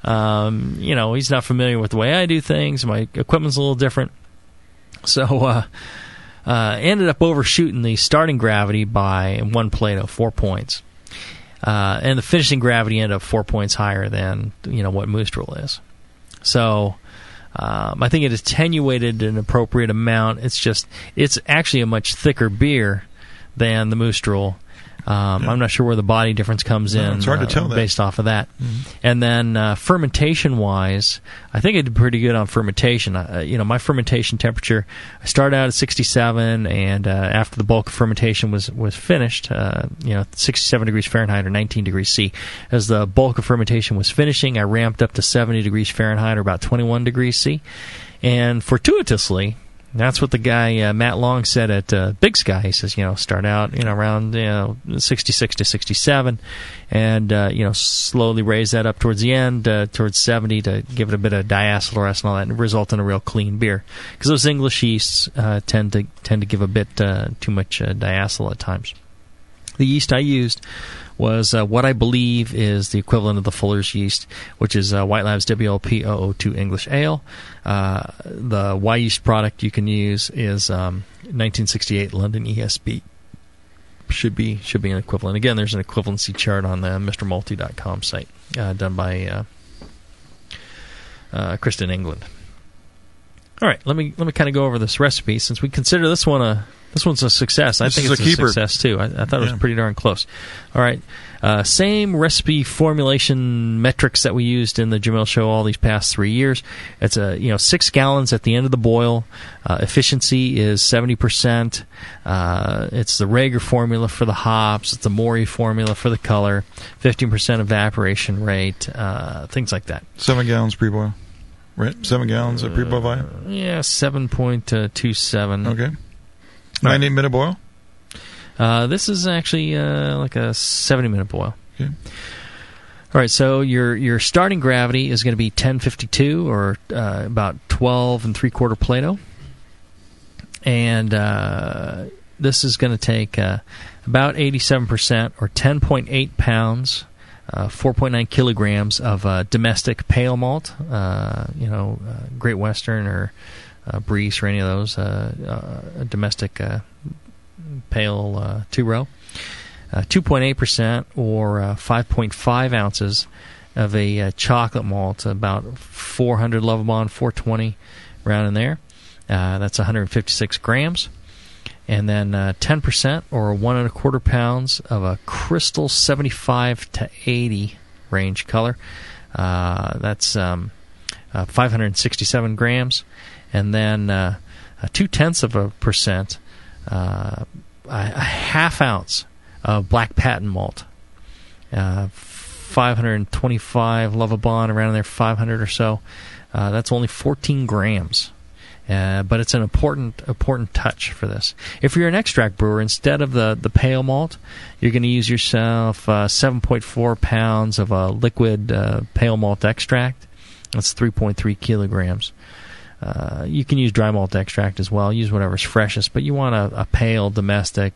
he's not familiar with the way I do things. My equipment's a little different. So, ended up overshooting the starting gravity by 1 Plato, 4 points. And the finishing gravity ended up 4 points higher than, what Moose Drool is. So, I think it attenuated an appropriate amount. It's actually a much thicker beer than the Moose Drool. I'm not sure where the body difference comes in. It's hard to tell that. Based off of that. Mm-hmm. And then fermentation-wise, I think I did pretty good on fermentation. My fermentation temperature, I started out at 67, and after the bulk of fermentation was finished, 67 degrees Fahrenheit or 19 degrees C. As the bulk of fermentation was finishing, I ramped up to 70 degrees Fahrenheit or about 21 degrees C. And fortuitously, that's what the guy, Matt Long, said at Big Sky. He says, start out, around, 66 to 67, and, slowly raise that up towards the end, towards 70 to give it a bit of diacetyl rest and all that, and result in a real clean beer. Because those English yeasts tend to give a bit too much diacetyl at times. The yeast I used was what I believe is the equivalent of the Fuller's yeast, which is White Labs WLP002 English Ale. The Y yeast product you can use is 1968 London ESB. Should be an equivalent. Again, there's an equivalency chart on the MrMulti.com site done by Kristen England. All right, let me kind of go over this recipe since we consider this one's a success. I think it's a success too. I thought it was pretty darn close. All right, same recipe formulation metrics that we used in the Jamil Show all these past 3 years. It's 6 gallons at the end of the boil. Efficiency is 70%. It's the Rager formula for the hops. It's the Morey formula for the color. 15% evaporation rate. Things like that. 7 gallons pre-boil. Right, 7 gallons of pre-boil volume. Yeah, 7.27. Okay. 90-minute boil? This is actually like a 70-minute boil. Okay. All right, so your starting gravity is going to be 1052 or about 12 3/4 Plato. And this is going to take about 87% or 10.8 pounds, 4.9 kilograms of domestic pale malt, Great Western or Breeze or any of those, domestic pale two-row. 2.8% or 5.5 ounces of a chocolate malt, about 400 Lovibond, 420, around in there. That's 156 grams. And then 10% or 1 1/4 pounds of a Crystal 75 to 80 range color. That's 567 grams. And then 0.2%, a half ounce of Black Patent malt. 525 Lovibond, around there, 500 or so. That's only 14 grams. But it's an important touch for this. If you're an extract brewer, instead of the pale malt, you're going to use yourself 7.4 pounds of a liquid pale malt extract. That's 3.3 kilograms. You can use dry malt extract as well. Use whatever's freshest, but you want a pale domestic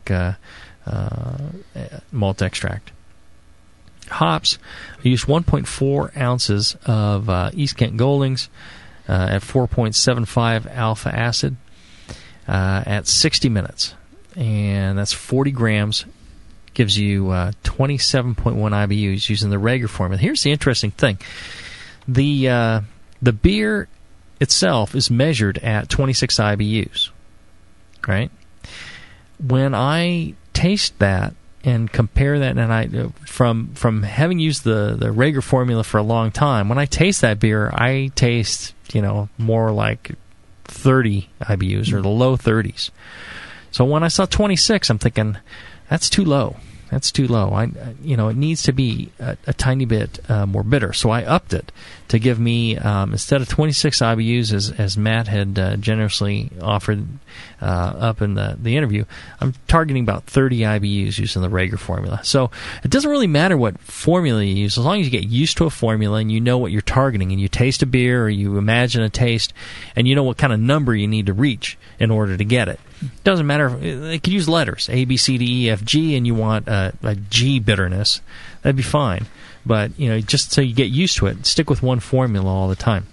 malt extract. Hops, I use 1.4 ounces of East Kent Goldings at 4.75 alpha acid at 60 minutes. And that's 40 grams. Gives you 27.1 IBUs using the Rager formula. Here's the interesting thing. The beer itself is measured at 26 IBUs, right? When I taste that and compare that, and I from having used the Rager formula for a long time, when I taste that beer, I taste more like 30 IBUs or the low 30s. So when I saw 26, I'm thinking, that's too low. That's too low. It needs to be a tiny bit more bitter. So I upped it to give me, instead of 26 IBUs as Matt had generously offered up in the interview, I'm targeting about 30 IBUs using the Rager formula. So it doesn't really matter what formula you use, as long as you get used to a formula and you know what you're targeting, and you taste a beer or you imagine a taste, and you know what kind of number you need to reach in order to get it. Doesn't matter. They could use letters, A, B, C, D, E, F, G, and you want a G bitterness. That'd be fine. But, just so you get used to it, stick with one formula all the time.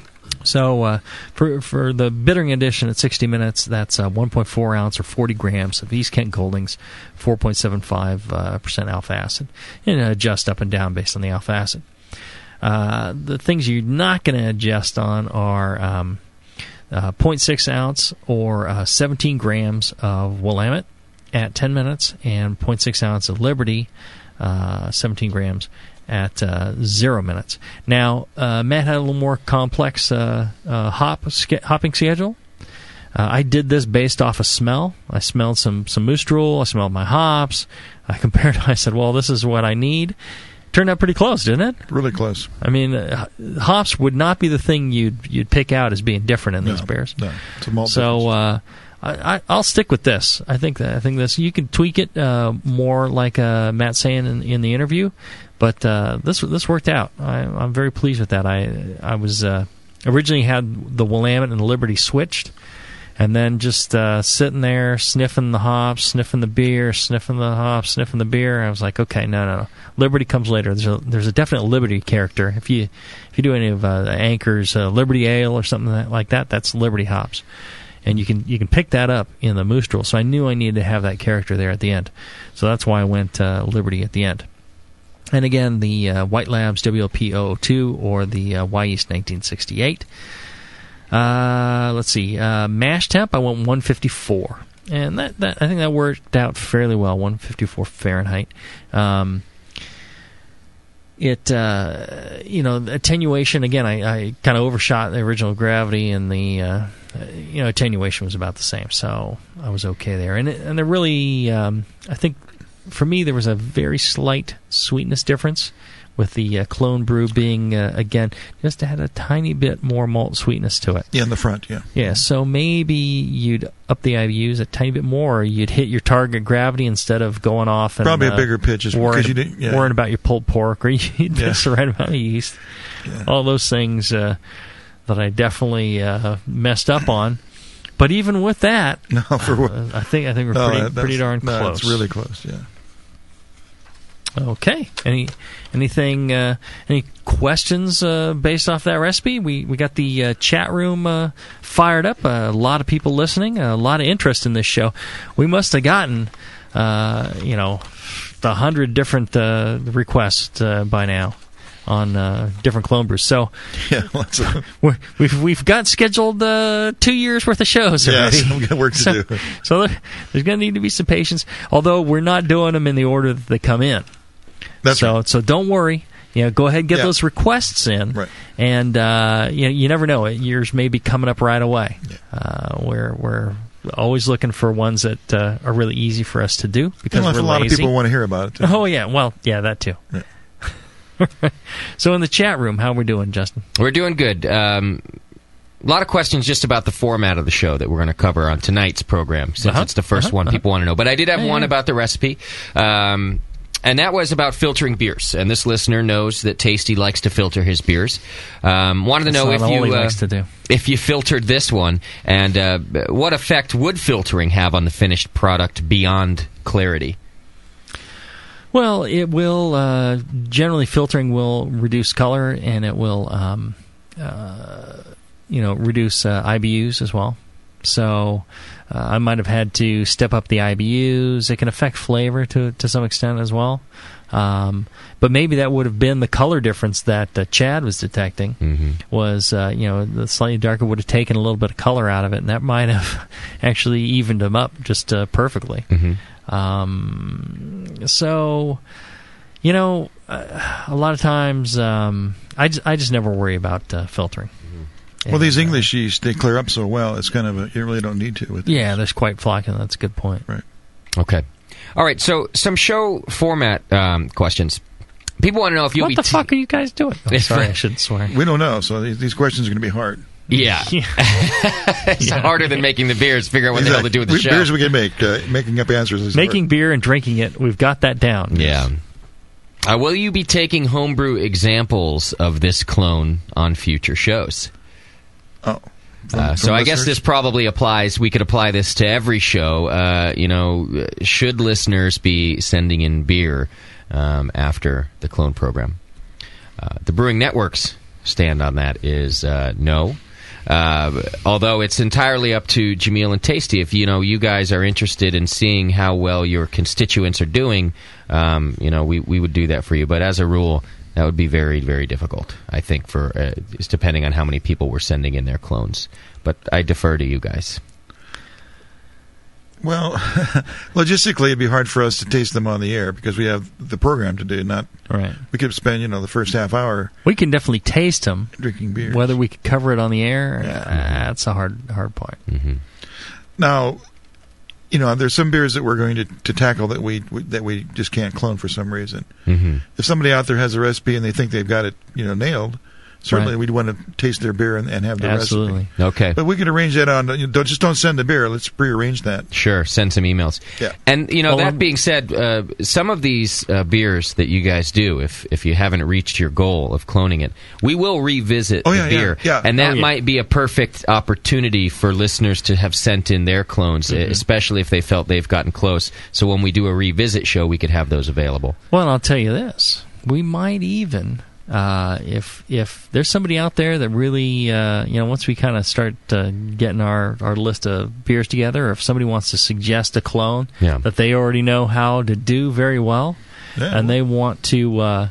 So for the bittering edition at 60 minutes, that's 1.4 ounce or 40 grams of East Kent Goldings, 4.75% alpha acid, and adjust up and down based on the alpha acid. The things you're not going to adjust on are 0.6 ounce or 17 grams of Willamette at 10 minutes, and 0.6 ounce of Liberty, 17 grams at 0 minutes. Now, Matt had a little more complex hopping schedule. I did this based off of smell. I smelled some Moose Drool. I smelled my hops. I compared. I said, well, this is what I need. Turned out pretty close, didn't it? Really close. I mean, hops would not be the thing you'd pick out as being different in these beers. No, it's a malt so I'll stick with this. I think this, you can tweak it more like Matt's saying in the interview, but this worked out. I'm very pleased with that. I was originally had the Willamette and the Liberty switched, and then just sitting there sniffing the hops, sniffing the beer, sniffing the hops, sniffing the beer. I was like, okay, no. Liberty comes later. There's a definite Liberty character. If you do any of Anchor's Liberty Ale or something like that, that's Liberty hops, and you can pick that up in the Moose Drool. So I knew I needed to have that character there at the end. So that's why I went Liberty at the end. And again, the White Labs WLP 002 or the Yeast 1968. Let's see. Mash temp, I went 154, and that I think that worked out fairly well. 154 Fahrenheit. Attenuation, again, I kind of overshot the original gravity, and the attenuation was about the same, so I was okay there. And there really, I think for me there was a very slight sweetness difference, with the clone brew being, again, just had a tiny bit more malt sweetness to it. Yeah, in the front, yeah. Yeah, so maybe you'd up the IBUs a tiny bit more, or you'd hit your target gravity instead of going off and probably a bigger pitch, worrying about your pulled pulled pork, or you'd miss the right amount of yeast. Yeah. All those things that I definitely messed up on. But even with that, I think we're pretty darn close. No, it's really close, yeah. Okay. Any questions based off that recipe? We got the chat room fired up. A lot of people listening. A lot of interest in this show. We must have gotten 100 different requests by now on different clone brews. So yeah, we've got scheduled 2 years worth of shows already. Yeah, some good work to do. So there's going to need to be some patience. Although we're not doing them in the order that they come in. So don't worry. Go ahead and get those requests in, right. And you never know. Yours may be coming up right away. Yeah. We're always looking for ones that are really easy for us to do because we're lazy. A lot of people want to hear about it too. Oh yeah, well yeah, that too. Yeah. So in the chat room, how are we doing, Justin? We're doing good. A lot of questions just about the format of the show that we're going to cover on tonight's program, since it's the first one people want to know. But I did have one about the recipe. And that was about filtering beers. And this listener knows that Tasty likes to filter his beers. Wanted to know if you filtered this one, and what effect would filtering have on the finished product beyond clarity? Well, it will generally, filtering will reduce color, and it will reduce IBUs as well. So I might have had to step up the IBUs. It can affect flavor to some extent as well. But maybe that would have been the color difference that Chad was detecting. Mm-hmm. Was the slightly darker would have taken a little bit of color out of it, and that might have actually evened them up just perfectly. Mm-hmm. So, a lot of times I just never worry about filtering. Well, these English yeast, they clear up so well, it's kind of you really don't need to. With yeah, there's quite flocculent. That's a good point. Right. Okay. All right, so some show format questions. People want to know if you'll be... What the fuck are you guys doing? Oh, sorry, I shouldn't swear. We don't know, so these questions are going to be hard. Yeah. It's harder than making the beers, figure out what the hell to do with the show. Beers we can make. Making up answers is making hard. beer and drinking it, we've got that down. Yeah. Will you be taking homebrew examples of this clone on future shows? Oh. So I guess this probably applies. We could apply this to every show. Should listeners be sending in beer after the clone program? The Brewing Network's stand on that is no. Although it's entirely up to Jamil and Tasty. If you guys are interested in seeing how well your constituents are doing, we would do that for you. But as a rule, that would be very, very difficult, I think, for depending on how many people were sending in their clones. But I defer to you guys. Well, logistically, it'd be hard for us to taste them on the air because we have the program to do. Not right. We could spend the first half hour. We can definitely taste them, drinking beer. Whether we could cover it on the air, that's a hard point. Mm-hmm. Now, there's some beers that we're going to tackle that we just can't clone for some reason. Mm-hmm. If somebody out there has a recipe and they think they've got it, nailed. Certainly, we'd want to taste their beer and have the Absolutely. recipe. Okay. But we could arrange that on. Don't send the beer. Let's prearrange that. Sure. Send some emails. Yeah. And that being said, some of these beers that you guys do, if you haven't reached your goal of cloning it, we will revisit the beer. Yeah. And that might be a perfect opportunity for listeners to have sent in their clones, especially if they felt they've gotten close. So when we do a revisit show, we could have those available. Well, and I'll tell you this: we might even. If there's somebody out there that really, once we kind of start getting our list of beers together, or if somebody wants to suggest a clone that they already know how to do very well, and they want to,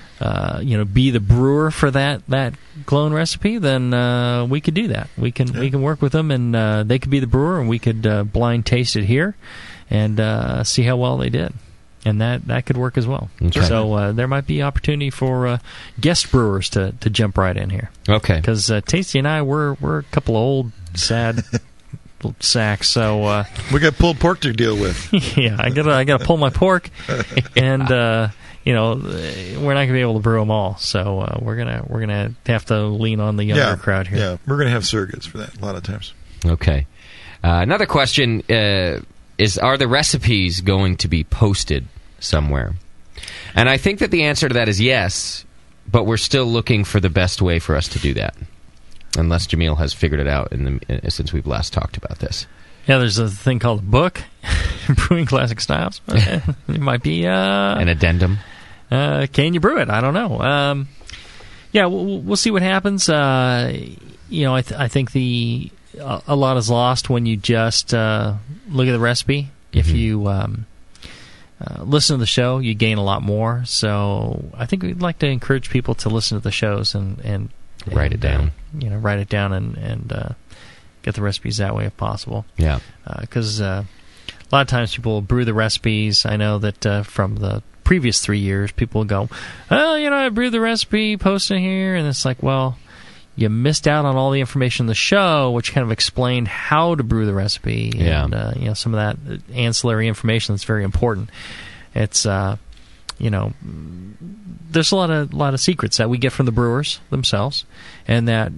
be the brewer for that clone recipe, then we could do that. We can work with them, and they could be the brewer, and we could blind taste it here, and see how well they did. And that could work as well. Okay. So there might be opportunity for guest brewers to jump right in here. Okay. Because Tasty and I, we're a couple of old, sad sacks. So we got pulled pork to deal with. Yeah, I gotta pull my pork, and we're not gonna be able to brew them all. So we're gonna have to lean on the younger crowd here. Yeah, we're gonna have surrogates for that a lot of times. Okay. Another question. Are the recipes going to be posted somewhere? And I think that the answer to that is yes, but we're still looking for the best way for us to do that, unless Jamil has figured it out since we've last talked about this. Yeah, there's a thing called a book, Brewing Classic Styles. It might be an addendum. Can you brew it? I don't know. We'll see what happens. I think a lot is lost when you just look at the recipe. If you listen to the show, you gain a lot more. So I think we'd like to encourage people to listen to the shows and write it down. Write it down and get the recipes that way if possible. Yeah. Because a lot of times people brew the recipes. I know that from the previous 3 years, people will go, I brewed the recipe, post it here. And it's like, well, you missed out on all the information in the show, which kind of explained how to brew the recipe, and some of that ancillary information that's very important. It's there's a lot of secrets that we get from the brewers themselves, and that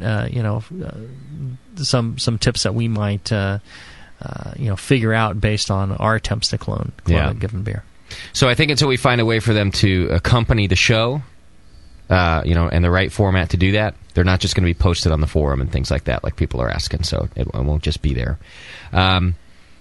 some tips that we might figure out based on our attempts to clone a given beer. So I think until we find a way for them to accompany the show, and the right format to do that, they're not just going to be posted on the forum and things like that, like people are asking. So it won't just be there. I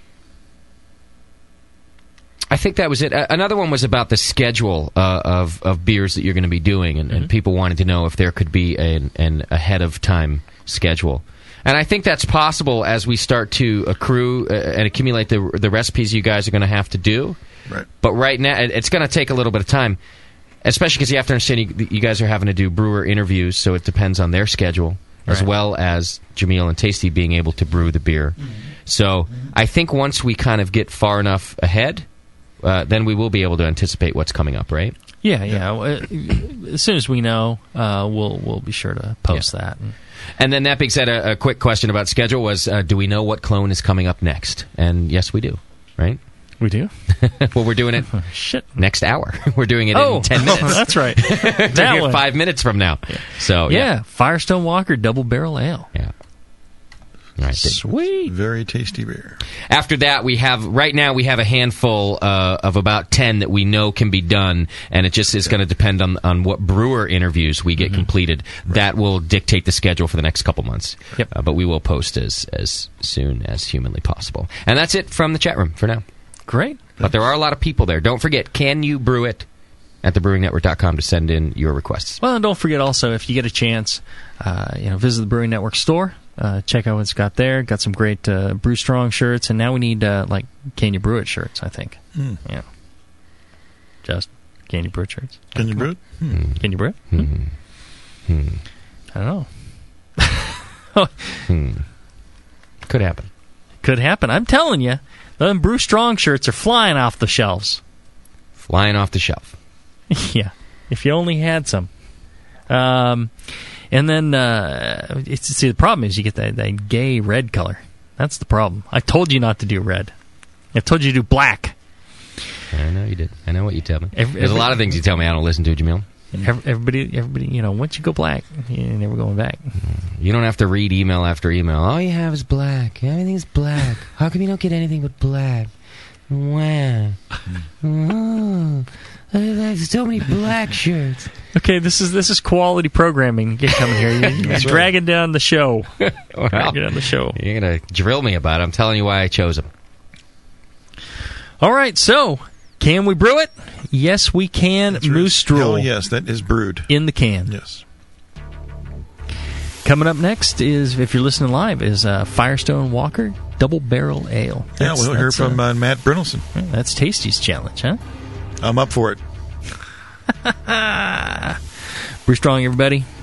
think that was it. Another one was about the schedule of beers that you're going to be doing, and people wanted to know if there could be an ahead of time schedule. And I think that's possible as we start to accrue and accumulate the recipes you guys are going to have to do. Right. But right now, it's going to take a little bit of time. Especially because you have to understand you guys are having to do brewer interviews, so it depends on their schedule, as well as Jamil and Tasty being able to brew the beer. So I think once we kind of get far enough ahead, then we will be able to anticipate what's coming up, right? Yeah. As soon as we know, we'll be sure to post that. And then that being said, a quick question about schedule was, do we know what clone is coming up next? And yes, we do, right? We do? Well, we're doing it next hour. We're doing it in 10 minutes. That's right. That one. 5 minutes from now. Yeah. So Firestone Walker Double Barrel Ale. Yeah. Right. Sweet. Very tasty beer. After that, we have a handful of about 10 that we know can be done, and it just is going to depend on what brewer interviews we get completed. Right. That will dictate the schedule for the next couple months. Yep. But we will post as soon as humanly possible. And that's it from the chat room for now. Great. But there are a lot of people there. Don't forget, can you brew it at thebrewingnetwork.com to send in your requests. Well, and don't forget also, if you get a chance, visit the Brewing Network store. Check out what it's got there. Got some great Brew Strong shirts, and now we need Can You Brew It shirts, I think. Yeah. Just Can You Brew It shirts. Can you brew it? Can you brew it? I don't know. Could happen. Could happen. I'm telling you, them Brew Strong shirts are flying off the shelves. Flying off the shelf. Yeah. If you only had some. And then, the problem is you get that gay red color. That's the problem. I told you not to do red. I told you to do black. I know you did. I know what you tell me. There's a lot of things you tell me I don't listen to, Jamil. Everybody, once you go black, you're never going back. You don't have to read email after email. All you have is black. Everything's black. How come you don't get anything but black? Wow. There's so many black shirts. Okay, this is quality programming. Get coming here. You're dragging down the show. Dragging down the show. You're going to drill me about it. I'm telling you why I chose them. All right, so can we brew it? Yes, we can. Moose Drool. Oh, yes, that is brewed. In the can. Yes. Coming up next is, if you're listening live, is Firestone Walker Double Barrel Ale. We'll hear from Matt Brynelson. That's Tasty's challenge, huh? I'm up for it. Brew Strong, everybody.